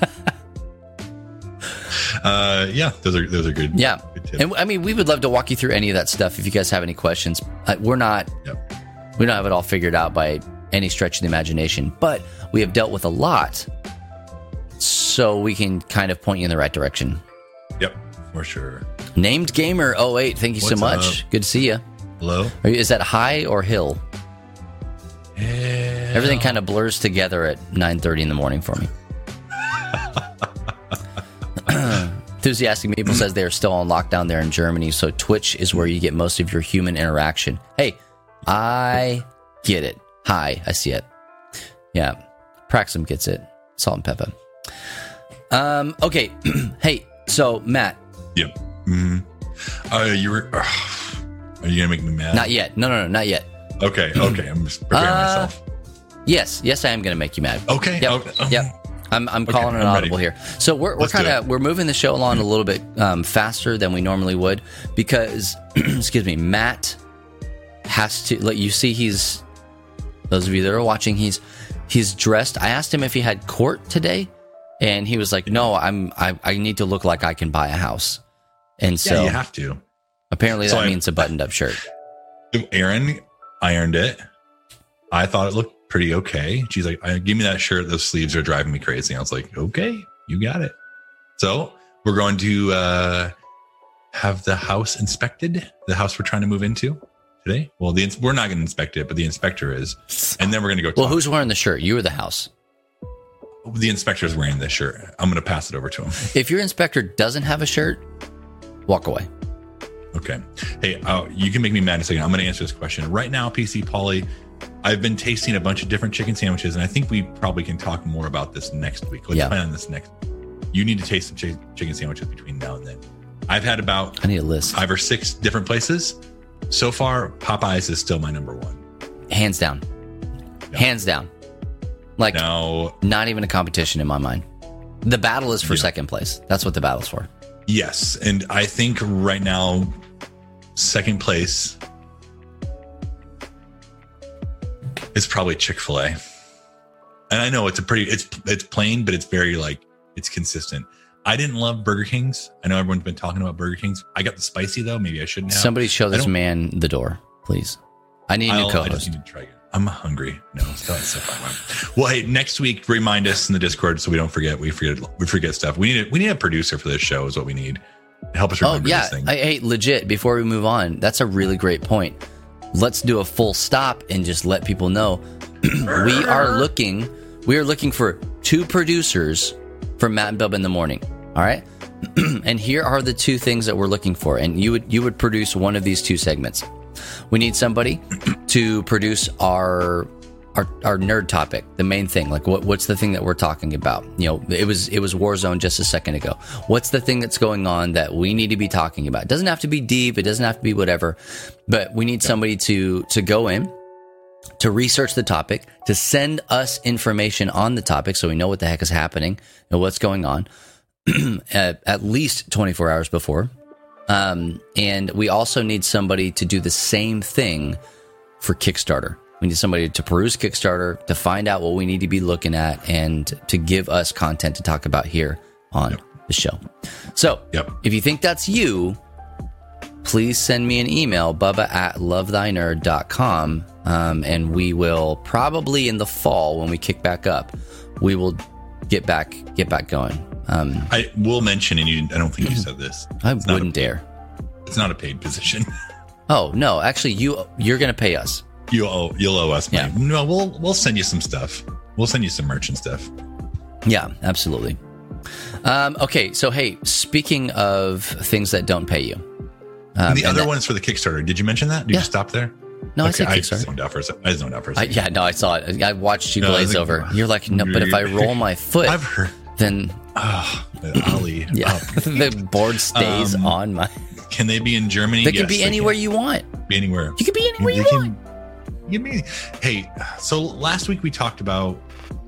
uh, yeah, those are those are good. Yeah, good tips. And I mean, we would love to walk you through any of that stuff if you guys have any questions. Uh, we're not. Yep. We don't have it all figured out by any stretch of the imagination, but we have dealt with a lot, so we can kind of point you in the right direction. Yep, for sure. Named Gamer oh eight, thank you What's so much. Up? Good to see you. Hello. Are you, is that high or hill? Hell. Everything kind of blurs together at nine thirty in the morning for me. Enthusiastic People says they are still on lockdown there in Germany, so Twitch is where you get most of your human interaction. Hey, I get it. Hi, I see it. Yeah, Praxum gets it. Salt and pepper. Um. Okay. Hey, so Matt. Yep. Mm-hmm. Uh, you were. Uh, are you gonna make me mad? Not yet. No, no, no, not yet. Okay. Okay. I'm just preparing uh, myself. Yes. Yes, I am gonna make you mad. Okay. Yep. Okay. Um, yep. I'm I'm calling okay, an I'm audible ready. Here. So we're we're kind of we're moving the show along a little bit um, faster than we normally would because excuse me, Matt has to. Like, you see, he's those of you that are watching, he's he's dressed. I asked him if he had court today, and he was like, "No, I'm I I need to look like I can buy a house." And so yeah, you have to. Apparently, so that I, means a buttoned-up shirt. Aaron ironed it. I thought it looked pretty okay. She's like, give me that shirt. Those sleeves are driving me crazy. I was like, okay, you got it. So we're going to uh, have the house inspected, the house we're trying to move into today. Well, the we're not going to inspect it, but the inspector is. And then we're going to go talk. Well, who's wearing the shirt? You or the house? The inspector is wearing this shirt. I'm going to pass it over to him. If your inspector doesn't have a shirt, walk away. Okay. Hey, uh, you can make me mad in a second. I'm going to answer this question. Right now, P C Paulie, I've been tasting a bunch of different chicken sandwiches, and I think we probably can talk more about this next week. Let's Yeah. plan on this next. You need to taste some chi- chicken sandwiches between now and then. I've had about I need a list. five or six different places. So far, Popeyes is still my number one. Hands down. Yeah. Hands down. Like, Now, not even a competition in my mind. The battle is for Yeah. second place. That's what the battle's for. yes, and I think right now, second place is probably Chick-fil-A. And I know it's a pretty, it's it's plain, but it's very like, it's consistent. I didn't love Burger King's. I know everyone's been talking about Burger King's. I got the spicy though. Maybe I shouldn't have. Somebody show I this don't- man the door, please. I need a new I'll- I co-host. just need to try it. I'm hungry. No, it's not so far. Well, hey, next week, remind us in the Discord so we don't forget. We forget. We forget stuff. We need. A, we need a producer for this show. Is what we need to help us Oh remember yeah, this thing. I, hey, legit. Before we move on, that's a really great point. Let's do a full stop and just let people know we are looking. We are looking for two producers for Matt and Bubba in the morning. All right, and here are the two things that we're looking for. And you would you would produce one of these two segments. We need somebody to produce our. Our, our nerd topic, the main thing, like what what's the thing that we're talking about? You know, it was it was Warzone just a second ago. What's the thing that's going on that we need to be talking about? It doesn't have to be deep, it doesn't have to be whatever, but we need somebody to to go in, to research the topic, to send us information on the topic so we know what the heck is happening and what's going on at, at least twenty-four hours before. Um, and we also need somebody to do the same thing for Kickstarter. We need somebody to peruse Kickstarter, to find out what we need to be looking at, and to give us content to talk about here on Yep. the show. So, Yep. if you think that's you, please send me an email, bubba at love thy nerd dot com, um, and we will probably in the fall when we kick back up, we will get back get back going. Um, I will mention, and you, I don't think you said this. I It's not wouldn't a- dare. It's not a paid position. Oh no, actually, you you're going to pay us. You owe, you'll owe us money. Yeah. No, we'll we'll send you some stuff. We'll send you some merch and stuff. Yeah, absolutely. Um, okay, so hey, speaking of things that don't pay you, um, and the and other that- one is for the Kickstarter. Did you mention that? Did Yeah. you stop there? No, I okay, said I just Kickstarter. zoned out for a second. I zoned out for a I, second. yeah, no, I saw it. I watched you No, I glaze think- over. You're like, no, but if I roll my foot, I've heard. then Oh, Ali. yeah, up. the board stays Um, on my. Can they be in Germany? They can Yes, be they anywhere you want. Be anywhere. You can be anywhere you They want. can- You mean? Hey, so last week we talked about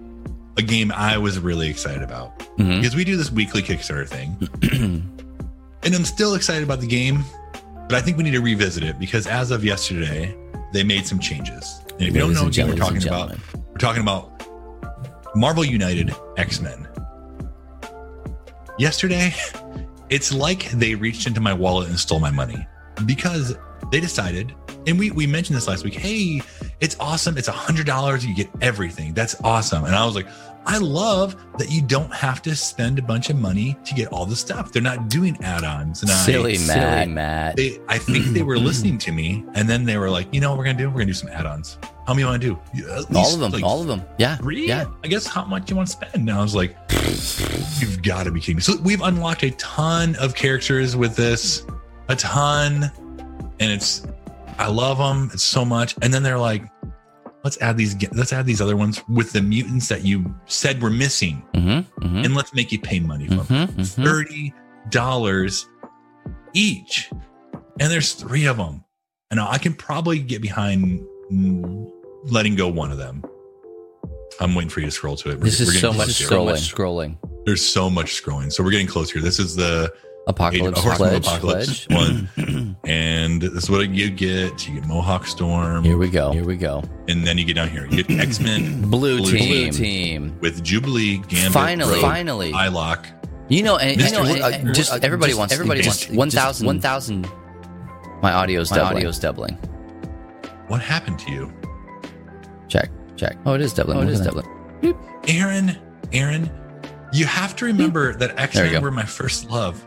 a game I was really excited about Mhm. because we do this weekly Kickstarter thing, and I'm still excited about the game, but I think we need to revisit it because as of yesterday, they made some changes. And if you don't Ladies know and what game we're gentlemen, talking about, gentlemen. we're talking about Marvel United X-Men. Yesterday, it's like they reached into my wallet and stole my money because they decided, and we, we mentioned this last week, hey, it's awesome. It's a hundred dollars. You get everything. That's awesome. And I was like, I love that you don't have to spend a bunch of money to get all the stuff. They're not doing add-ons. And Silly I, Matt. Silly Matt. They, I think they were listening to me, and then they were like, you know what we're gonna do? We're gonna do some add-ons. How many you want to do? Yeah, at all least, of them. like, all of them. Yeah. Three? Yeah. I guess how much you want to spend? And I was like, you've got to be kidding me. So we've unlocked a ton of characters with this, a ton, and it's, I love them. It's so much. And then they're like, let's add these, let's add these other ones with the mutants that you said were missing, Mm-hmm, mm-hmm, and let's make you pay money for them. mm-hmm, mm-hmm. thirty dollars each. And there's three of them. And I can probably get behind mm, letting go one of them. I'm waiting for you to scroll to it. We're- This we're is so getting much close here. scrolling. scrolling. There's so much scrolling. So we're getting close here. This is the Apocalypse Age of- Horsemen of Pledge. Apocalypse Pledge. one. And this is what you get. You get Mohawk Storm. Here we go. Here we go. And then you get down here. You get X-Men Blue, Blue team. team. Blue team. with Jubilee, Gambit, Finally. Rogue, Finally. Psylocke. You know, and, you Mister know, What- uh, just uh, everybody just- wants. everybody just wants- one thousand. One thousand. My audio's My doubling. audio's doubling. What happened to you? Check. Check. Oh, it is doubling. Oh, it is doubling. Aaron, Aaron, you have to remember that There we X-Men go. were my first love.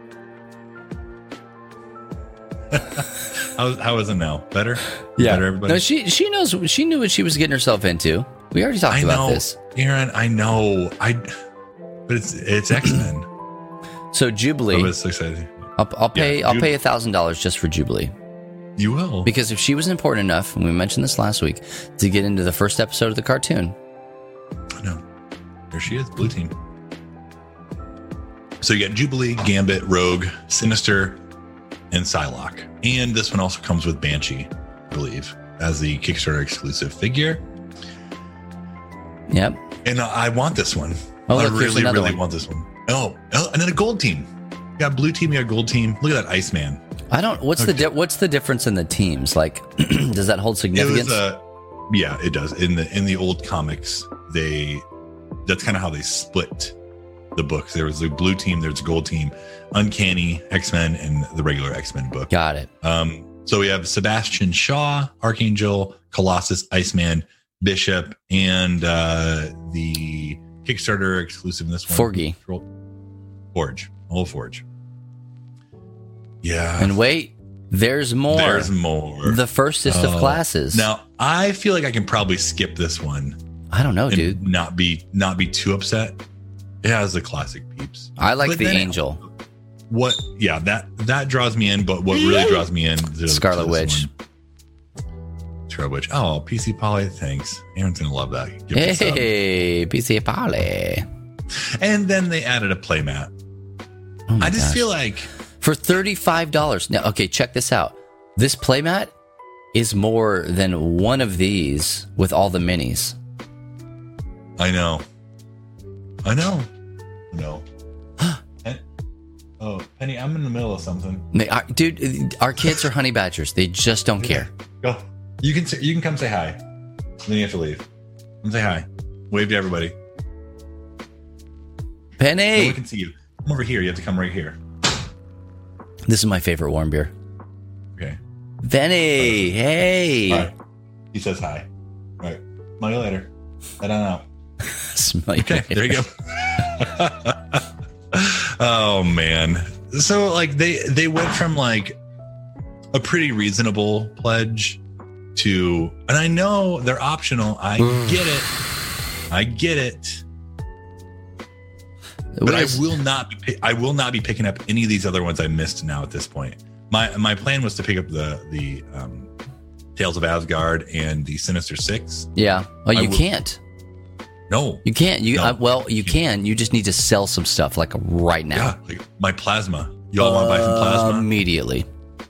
how, how is it now? Better? Better, everybody? No, she she knows. She knew what she was getting herself into. We already talked I about know, this. Aaron, I know. I, but it's it's X-Men. So I Jubilee, was excited. I'll, I'll pay. Yeah, I'll Jub- pay a thousand dollars just for Jubilee. You will. Because if she was important enough, and we mentioned this last week, to get into the first episode of the cartoon. I know. There she is, blue team. So you got Jubilee, Gambit, Rogue, Sinister, and Psylocke. And this one also comes with Banshee, I believe, as the Kickstarter exclusive figure. Yep. And I want this one. Oh, I look, here's really, another really one. want this one. Oh, oh, and then a gold team. You got blue team, you got gold team. Look at that Iceman. I don't. What's Okay. the di- what's the difference in the teams? Like, does that hold It significance? was uh, yeah, it does. In the in the old comics, they that's kind of how they split the books. There was the blue team, there's a gold team, Uncanny X-Men, and the regular X-Men book. Got it. Um, so we have Sebastian Shaw, Archangel, Colossus, Iceman, Bishop, and uh, the Kickstarter exclusive in this one. Forgy. Forge. Oh, Forge. Yeah. And wait, there's more. There's more. The firstest of Oh. classes. Now, I feel like I can probably skip this one I don't know, and dude. not be not be too upset. It has the classic peeps. I like But the then angel. What? Yeah, that that draws me in. But what really draws me in? To, Scarlet to this Witch. one. Scarlet Witch. Oh, P C Poly. Thanks. Aaron's gonna love that. Give it a sub. Hey, P C Parley. And then they added a playmat. Oh my I just gosh. feel like For thirty-five dollars. Now, okay, check this out. This playmat is more than one of these with all the minis. I know. I know. No. And- oh, Penny, I'm in the middle of something. They are, dude, our kids are honey badgers. They just don't care. Go. You can say, you can come say hi. Then you have to leave. Come say hi. Wave to everybody. No Penny! one can see you. Come over here. You have to come right here. This is my favorite warm beer. Okay. Penny! Hey! All right. He says hi. All right. Smell you later. Head on out. Smell you Okay. later. There you go. Oh man. So like they they went from like a pretty reasonable pledge to, and I know they're optional. I get it. I get it. But I will not be I will not be picking up any of these other ones I missed now at this point. My my plan was to pick up the the um, Tales of Asgard and the Sinister Six. Yeah. Oh, I you will- can't. No. You can't. You No. uh, well, you can. You just need to sell some stuff like right now. Yeah, like my plasma. Y'all want to buy some plasma? Immediately.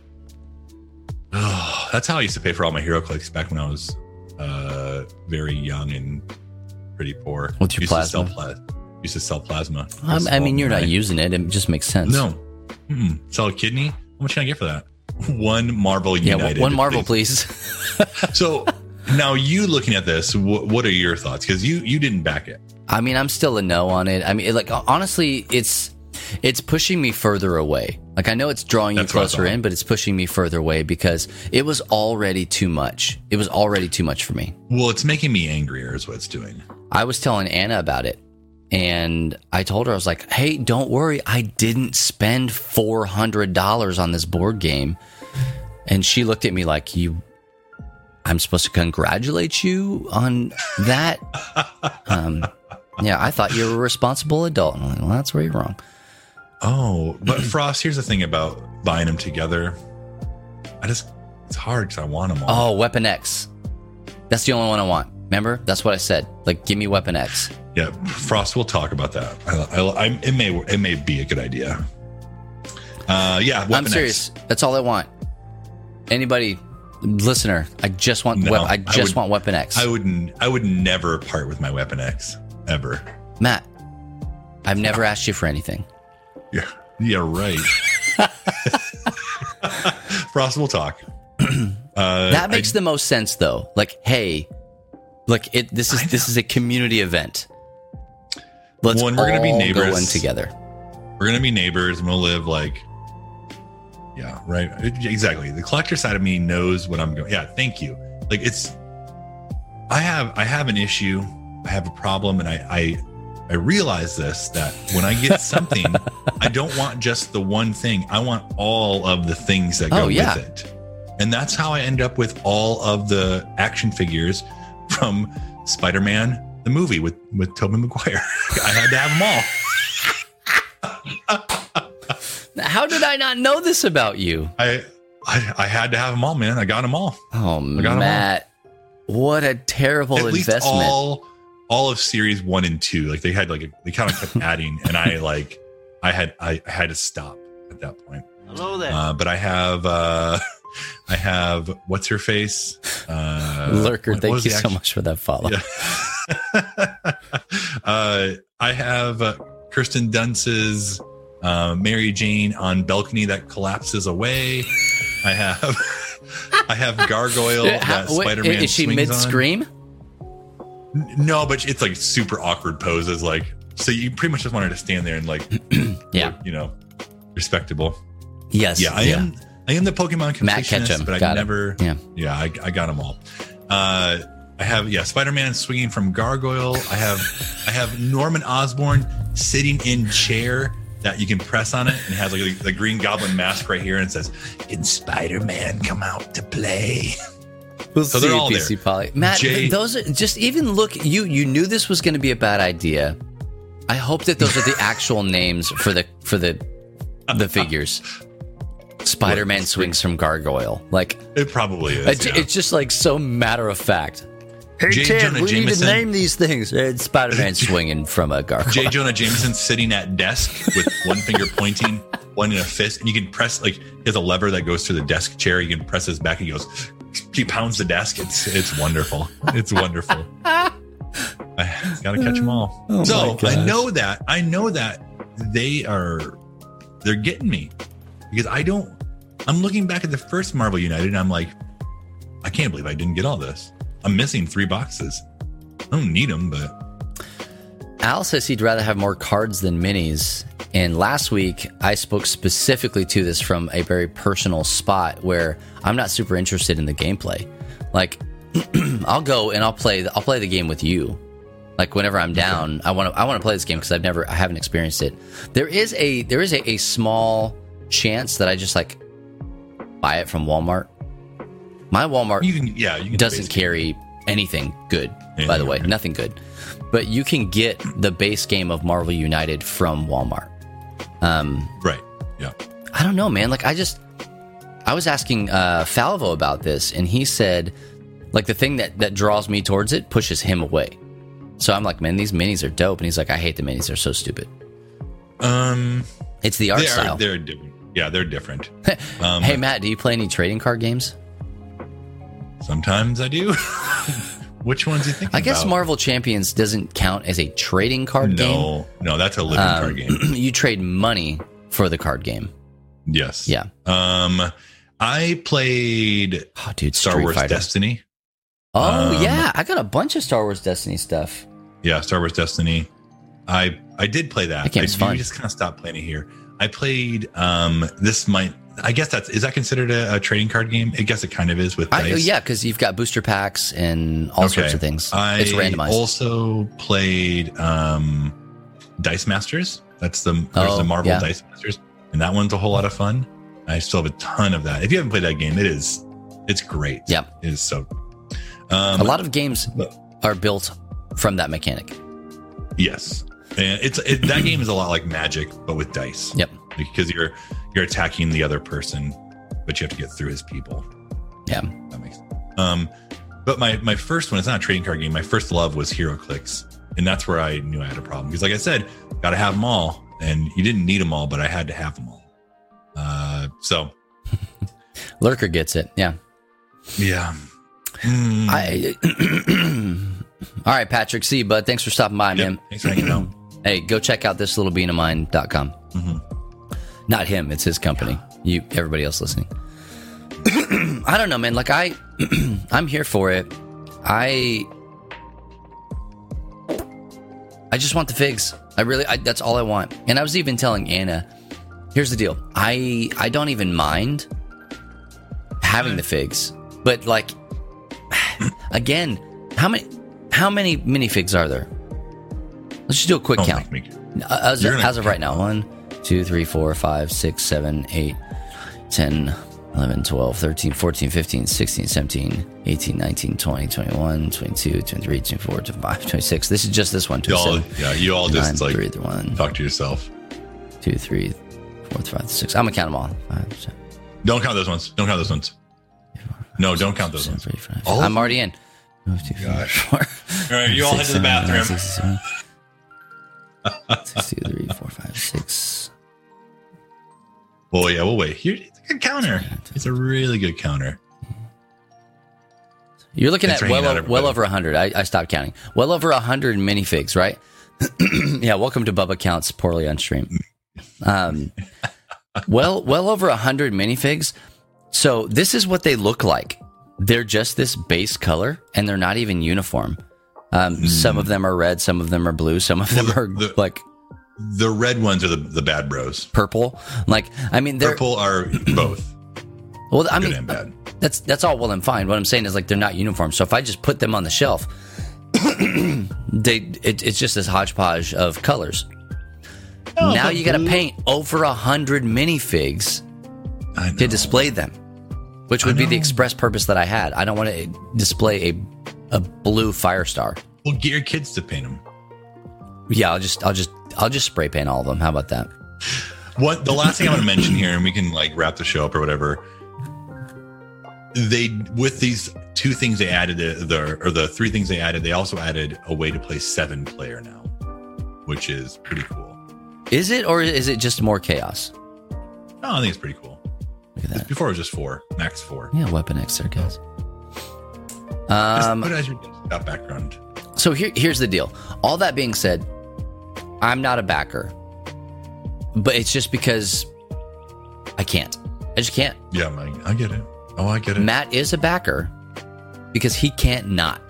Oh, that's how I used to pay for all my hero clicks back when I was uh, very young and pretty poor. What's your used To sell plasma? pla- used to sell plasma. Um, I mean, you're not Right. using it. It just makes sense. No. Mm-mm. Sell a kidney? How much can I get for that? One Marvel Yeah, United. one Marvel, please. So now you looking at this, wh- what are your thoughts? Because you you didn't back it. I mean, I'm still a no on it. I mean, like honestly, it's it's pushing me further away. Like I know it's drawing That's you what I closer thought. in, but it's pushing me further away because it was already too much. It was already too much for me. Well, it's making me angrier is what it's doing. I was telling Anna about it, and I told her, I was like, hey, don't worry. I didn't spend four hundred dollars on this board game. And she looked at me like, you, I'm supposed to congratulate you on that? um, yeah, I thought you were a responsible adult. And I'm like, well, that's where you're wrong. Oh, but Frost, here's the thing about buying them together. I just, it's hard because I want them all. Oh, Weapon X. That's the only one I want. Remember? That's what I said. Like, give me Weapon X. Yeah, Frost, we'll talk about that. I, I, I, it may it may be a good idea. Uh, yeah, Weapon I'm serious. X. That's all I want. Anybody, listener, I just want No, wep- I I just would- want Weapon X. I wouldn't. I would never part with my Weapon X ever. Matt, I've never asked you for anything. Yeah, yeah, right. Frost, we'll talk. Uh, That makes I- the most sense, though. Like, hey, look, it. This is I this know. is a community event. Let's One, we're gonna be all neighbors. go in together. We're gonna be neighbors, and we'll live like. Yeah, right. Exactly. The collector side of me knows what I'm going. Yeah, thank you. Like it's. I have I have an issue. I have a problem, and I I, I realize this that when I get something, I don't want just the one thing. I want all of the things that go Oh, yeah. with it, and that's how I end up with all of the action figures from Spider-Man the movie with with Tobey Maguire. I had to have them all. How did I not know this about you? I I, I had to have them all, man. I got them all. Oh, Matt, what a terrible At investment. Least all, all of series one and two, like they had like a, they kind of kept adding, and I like I had I, I had to stop at that point. Hello there. Uh, but I have uh, I have what's her face uh, Lurker. what, thank what you the so much for that follow. Yeah. uh, I have uh, Kirsten Dunst's uh, Mary Jane on balcony that collapses away. I have I have Gargoyle that How, wait, Spider-Man is she swings mid on. scream? No, but it's like super awkward poses. Like, so you pretty much just want her to stand there and like, Yeah. you know, respectable. Yes. Yeah, I yeah. am. I am the Pokemon Matt completionist, Ketchum. but I Got it. never. Yeah. yeah, I, I got them all. Uh, I have yeah, Spider-Man swinging from Gargoyle. I have I have Norman Osborn sitting in chair that you can press on it and it has like the Green Goblin mask right here and it says, "Can Spider-Man come out to play?" We'll So see they're you, all P there. C Poly. Matt, Jay- those are just even look. You you knew this was going to be a bad idea. I hope that those are the actual names for the for the the figures. Spider-Man swings from Gargoyle. Like It probably is. it's, yeah. it's just like so matter of fact. Hey J. Ted, Jonah we need to Jameson. name these things. It's Spider-Man swinging from a Gargoyle. J. Jonah Jameson sitting at desk with one finger pointing, one in a fist, and you can press like he has a lever that goes through the desk chair. You can press his back. He goes, he pounds the desk. It's it's wonderful. It's wonderful. I gotta catch them all. Oh so my gosh. I know that I know that they are they're getting me because I don't. I'm looking back at the first Marvel United, and I'm like, I can't believe I didn't get all this. I'm missing three boxes. I don't need them, but. Al says he'd rather have more cards than minis. And last week, I spoke specifically to this from a very personal spot where I'm not super interested in the gameplay. Like, I'll go and I'll play. I'll play the game with you. Like whenever I'm down, I want to. I want to play this game because I've never. I haven't experienced it. There is a. There is a, a small chance that I just like buy it from Walmart. My Walmart You can, yeah, you can doesn't basically- carry anything good, Yeah, by the way, okay. nothing good. But you can get the base game of Marvel United from Walmart. Um, Right. Yeah. I don't know, man. Like, I just, I was asking uh, Falvo about this, and he said, like, the thing that, that draws me towards it pushes him away. So I'm like, man, these minis are dope. And he's like, I hate the minis. They're so stupid. Um, It's the art they style. are, they're different. Yeah, they're different. Um, Hey, Matt, do you play any trading card games? Sometimes I do. Which ones do you think? I guess about? Marvel Champions doesn't count as a trading card game. No, no, that's a living Um, card game. You trade money for the card game. Yes. Yeah. Um, I played Oh, dude, Star Street Wars Fighter. Destiny. Oh, Um, yeah. I got a bunch of Star Wars Destiny stuff. Yeah, Star Wars Destiny. I I did play that. That game's I fun. We just kind of stopped playing it here. I played. Um, this might. I guess that's is that considered a, a trading card game? I guess it kind of is with I, dice. yeah, because you've got booster packs and all sorts of things. I It's randomized. also played um, Dice Masters. That's the there's Oh, the Marvel yeah. Dice Masters, and that one's a whole lot of fun. I still have a ton of that. If you haven't played that game, it is it's great. Yep. it is so. Um, a lot of games but- are built from that mechanic. yes, and it's it, that game is a lot like Magic, but with dice. Yep. Because you're you're attacking the other person, but you have to get through his people. Yeah. That makes sense. Um, but my my first one, it's not a trading card game. My first love was HeroClix, and that's where I knew I had a problem. Because, like I said, got to have them all, and you didn't need them all, but I had to have them all. Uh, so Lurker gets it. Yeah. yeah. Mm. I. All right, Patrick C. Bud, thanks for stopping by, Yep, man. thanks for hanging out. Hey, go check out this little bean of mine dot com. Mm-hmm. Not him, it's his company. You, everybody else listening. I don't know, man. Like I, I'm here for it. I, I just want the figs. I really, I, that's all I want. And I was even telling Anna, here's the deal. I, I don't even mind having the figs, but like, again, how many, how many minifigs are there? Let's just do a quick Don't count. make me. Uh, As, You're gonna as of right now, one, two, three, four, five, six, seven, eight, ten, eleven, twelve, thirteen, fourteen, fifteen, sixteen, seventeen, eighteen, nineteen, twenty, twenty-one, twenty-two, twenty-three, twenty-four, twenty-five, twenty-six. This is just this one. You all, twenty-seven, yeah, you all just like twenty-nine, talk to yourself. two, three, four, five, six. I'm going to count them all. Five, seven, Don't count those ones. Don't count those ones. No, don't count those ones. All I'm already in. Gosh. All right, you all head to the bathroom. Six, two, three, four, five, six. Well, yeah, we'll wait. Here, it's a good counter. It's a really good counter. You're looking it's at well, o- well over one hundred. I, I stopped counting. Well over one hundred minifigs, right? Yeah, welcome to Bubba Counts Poorly on Stream. Um, well, well over one hundred minifigs. So this is what they look like. They're just this base color, and they're not even uniform. Um, mm. Some of them are red, some of them are blue, some of them well, the, are the, like... The red ones are the, the bad bros. Purple. Like, I mean, they're... Purple are both. Well, I mean, good and bad. That's, that's all well and fine. What I'm saying is, like, they're not uniform. So if I just put them on the shelf, they it, it's just this hodgepodge of colors. Oh, now you got to paint over a hundred minifigs to display them, which would be the express purpose that I had. I don't want to display a a blue Firestar. Well, get your kids to paint them. Yeah, I'll just I'll just I'll just spray paint all of them. How about that? What the last thing I want to mention here, and we can like wrap the show up or whatever. They with these two things they added, the, the or the three things they added, they also added a way to play seven player now, which is pretty cool. Is it, or is it just more chaos? No, I think it's pretty cool. Look at that. Before it was just four, max four. Yeah, Weapon X there, guys. Um, put it as your desktop background. So here, here's the deal. All that being said, I'm not a backer, but it's just because I can't. I just can't. Yeah, Mike, I get it. Oh, I get it. Matt is a backer because he can't not.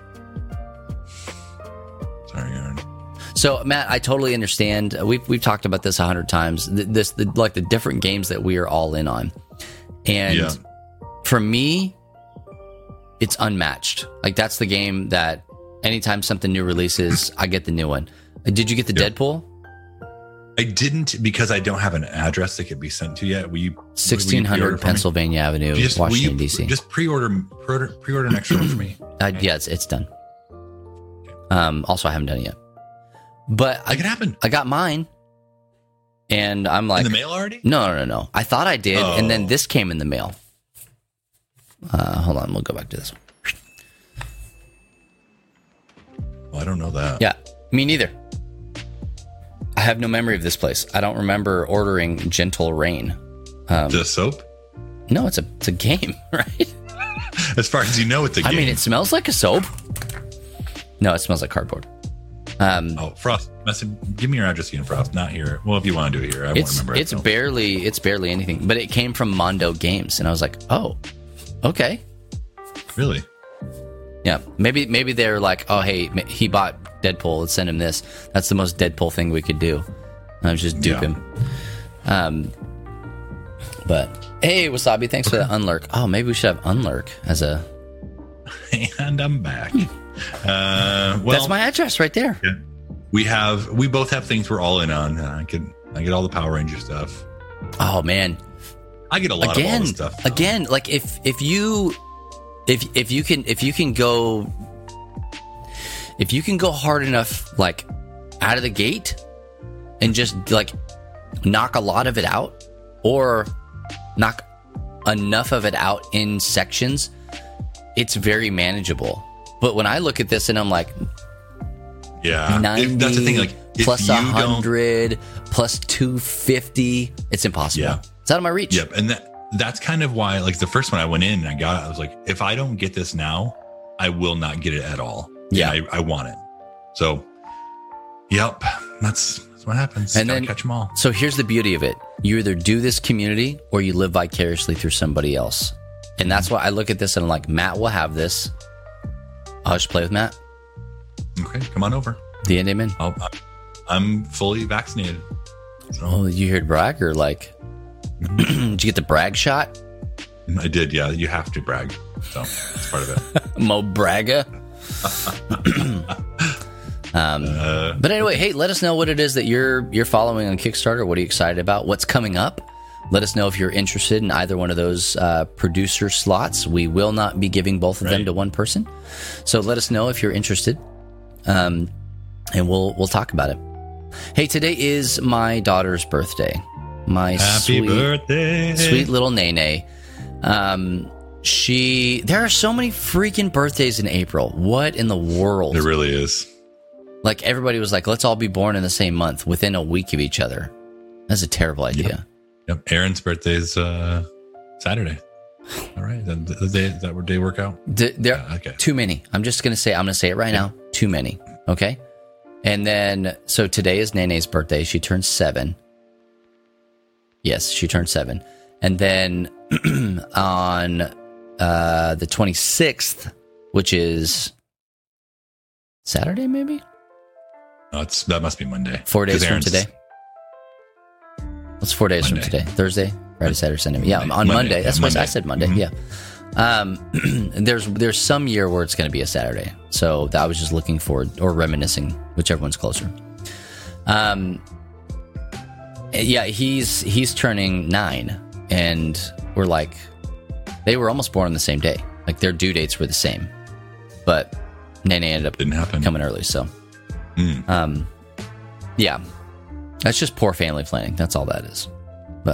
Sorry, Aaron. So, Matt, I totally understand. We've we've talked about this a hundred times. This, the, like the different games that we are all in on, and yeah. for me, it's unmatched. Like that's the game that anytime something new releases, I get the new one. Did you get the yep. Deadpool? I didn't because I don't have an address that could be sent to yet. Will you sixteen hundred Pennsylvania Avenue, just, Washington, D C. Just pre-order, pre-order, pre-order an extra one for me. Uh, yeah, it's, it's done. Um, also, I haven't done it yet. But I, it can happen. I got mine, and I'm like... In the mail already? No, no, no, no. I thought I did, oh. and then this came in the mail. Uh, hold on, we'll go back to this one. Well, I don't know that. Yeah, me neither. I have no memory of this place. I don't remember ordering Gentle Rain. Um, the soap? No, it's a it's a game, right? As far as you know, it's a game. I mean, it smells like a soap. No, it smells like cardboard. Um, oh, Frost, message, give me your address again, Frost. Not here. Well, if you want to do it here, I won't remember. It's it, barely it's barely anything, but it came from Mondo Games, and I was like, oh, okay. Really? Yeah, maybe maybe they're like, oh, hey, he bought Deadpool. Let's send him this. That's the most Deadpool thing we could do. And I was just dupe yeah. him. Um, but hey, Wasabi, thanks for the unlurk. Oh, maybe we should have unlurk as a. And I'm back. Uh, well, that's my address right there. Yeah. We have we both have things we're all in on. I can I get all the Power Ranger stuff. Oh man, I get a lot again, of all the stuff. Again, like if if you. If if you can if you can go if you can go hard enough like out of the gate and just like knock a lot of it out or knock enough of it out in sections, it's very manageable. But when I look at this and I'm like, yeah, ninety that's the thing. Like plus a hundred plus two fifty, it's impossible. Yeah. It's out of my reach. Yep, and that. That's kind of why, like the first one I went in and I got it, I was like, if I don't get this now, I will not get it at all. Yeah. I, I want it. So, yep, that's, that's what happens. And Gotta then catch them all. So here's the beauty of it. You either do this community or you live vicariously through somebody else. And that's why I look at this and I'm like, Matt will have this. I'll just play with Matt. Okay, come on over. The end, amen. I'll, I'm fully vaccinated. So. Oh, you heard brag or like... Did you get the brag shot? I did, yeah. You have to brag. So that's part of it. Mo Braga. um, uh, but anyway, hey, let us know what it is that you're you're following on Kickstarter. What are you excited about? What's coming up? Let us know if you're interested in either one of those uh, producer slots. We will not be giving both of right. them to one person. So let us know if you're interested. Um, and we'll we'll talk about it. Hey, today is my daughter's birthday. My Happy sweet, birthday. sweet little Nene. Um, she. There are so many freaking birthdays in April. What in the world? There really is. Like, everybody was like, let's all be born in the same month within a week of each other. That's a terrible idea. Yep. yep. Aaron's birthday is uh, Saturday. All right. Then the day that day work out? D- there yeah, okay. Too many. I'm just going to say, I'm going to say it right now. Too many. Okay. And then, so today is Nene's birthday. She turns seven. Yes, she turned seven. And then on uh, the twenty-sixth, which is Saturday, maybe? No, it's, that must be Monday. Four days from Aaron's today. What's four days Monday. from today? Thursday? Friday, Saturday, Sunday. Yeah, Monday. on Monday. Monday. That's yeah, what Monday. I said Monday. Mm-hmm. Yeah. Um, there's there's some year where it's going to be a Saturday. So I was just looking forward or reminiscing, whichever one's closer. Um, yeah, he's he's turning nine, and we're like, they were almost born on the same day. Like, their due dates were the same, but Nene ended up Didn't happen. coming early. So, Mm. um, yeah, that's just poor family planning. That's all that is. But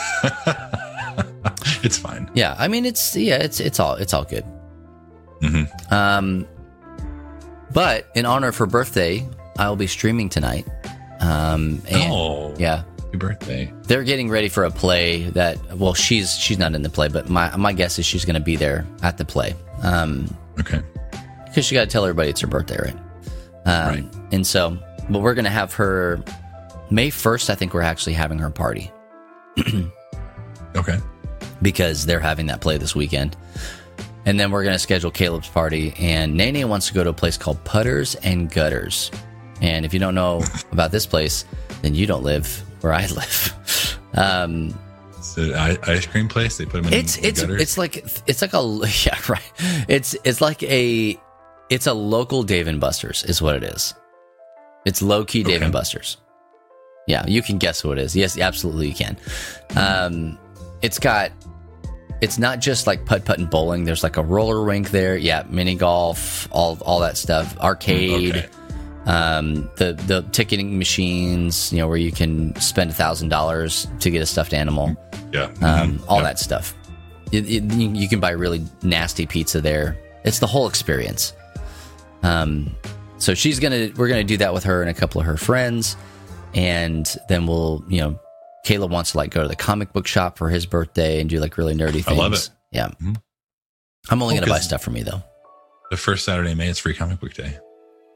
It's fine. yeah, I mean, it's yeah, it's it's all it's all good. Mm-hmm. Um, but in honor of her birthday, I will be streaming tonight. Um, and Oh, yeah, happy birthday. they're getting ready for a play that. Well, she's she's not in the play, but my my guess is she's going to be there at the play. Um, Okay. because you got to tell everybody it's her birthday, right? Um, Right. And so, but we're going to have her May first. I think we're actually having her party Okay. because they're having that play this weekend. And then we're going to schedule Caleb's party. And Nene wants to go to a place called Putters and Gutters. And if you don't know about this place, then you don't live where I live. Um, It's an i- ice cream place. They put them in it's the it's gutters. it's like it's like a yeah right. It's it's like a it's a local Dave and Buster's is what it is. It's low key Dave Okay. and Buster's. Yeah, you can guess what it is. Yes, absolutely you can. Um, it's got. It's not just like putt putt and bowling. There's like a roller rink there. Yeah, mini golf, all all that stuff. Arcade. Okay. Um, the the ticketing machines, you know, where you can spend a thousand dollars to get a stuffed animal. Yeah. Um, Mhm. all Yep. that stuff. It, it, you you can buy really nasty pizza there. It's the whole experience. Um, so she's gonna we're gonna do that with her and a couple of her friends, and then we'll you know, Caleb wants to like go to the comic book shop for his birthday and do like really nerdy things. I love it. Yeah, Mhm. I'm only Oh, gonna buy 'cause- stuff for me though. The first Saturday in May is free comic book day,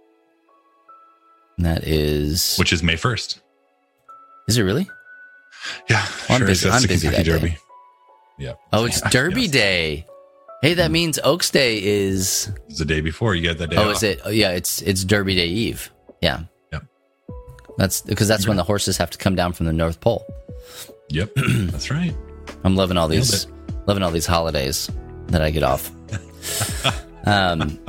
And that is which is May first. is it really? Yeah. Well, I'm sure busy- is. That's I'm the busy Kentucky that day. Derby. Yeah. Oh, it's Yeah, Derby yes. Day. Hey, that means Oaks Day is. It's the day before. You get that day Oh, off. is it? Oh, yeah, it's it's Derby Day Eve. Yeah. Yep. That's because that's when the horses have to come down from the North Pole. Yep. That's right. I'm loving all Nailed these, loving all these holidays that I get off. um,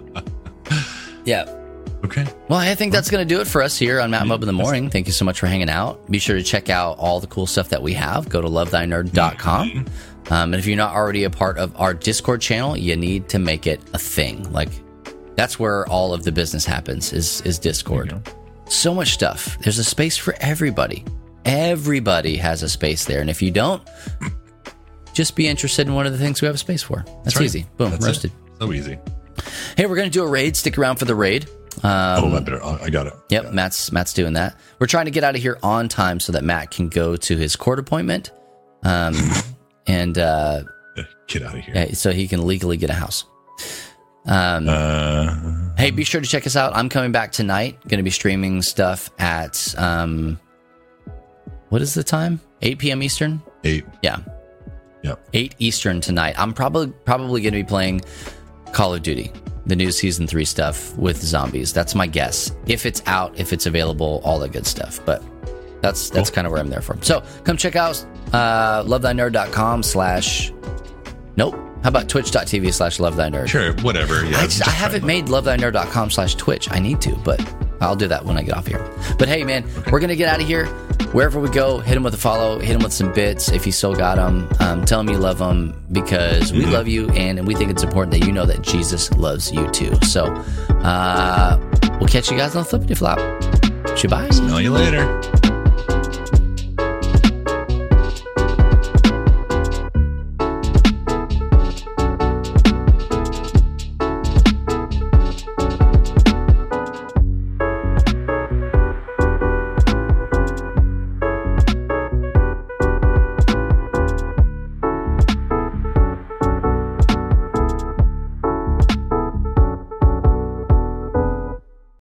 yeah. Okay. Well, I think that's going to do it for us here on Matt Mob in the Morning. Thank you so much for hanging out. Be sure to check out all the cool stuff that we have. Go to love thy nerd dot com. Mm-hmm. Um, and if you're not already a part of our Discord channel, you need to make it a thing. Like, that's where all of the business happens is, is Discord. There you So much stuff. There's a space for everybody. Everybody has a space there. And if you don't, just be interested in one of the things we have a space for. That's, right. easy. Boom, That's roasted. it. So easy. Hey, we're going to do a raid. Stick around for the raid. Um, oh, I better. I got it. Yep, Got it. Matt's Matt's doing that. We're trying to get out of here on time so that Matt can go to his court appointment, um, and uh, Get out of here. yeah, so he can legally get a house. Um, Uh, hey, be sure to check us out. I'm coming back tonight. Going to be streaming stuff at um, what is the time? eight p.m. Eastern. eight. Yeah, Yep. eight Eastern tonight. I'm probably probably going to be playing Call of Duty, the new season three stuff with zombies. That's my guess. If it's out, if it's available, all that good stuff. But that's that's Cool. kind of where I'm there from. So come check out uh, love thy nerd dot com slash nope. How about twitch dot t v slash love thy nerd? Sure. Whatever. Yeah. I, just, I haven't made love thy nerd dot com slash twitch. I need to, but I'll do that when I get off here. But hey, man, we're going to get out of here. Wherever we go, hit him with a follow, hit him with some bits if you still got them. Um, tell him you love him because we Mhm. love you and we think it's important that you know that Jesus loves you too. So uh, we'll catch you guys on the flippity flop. Goodbye. Smell you later.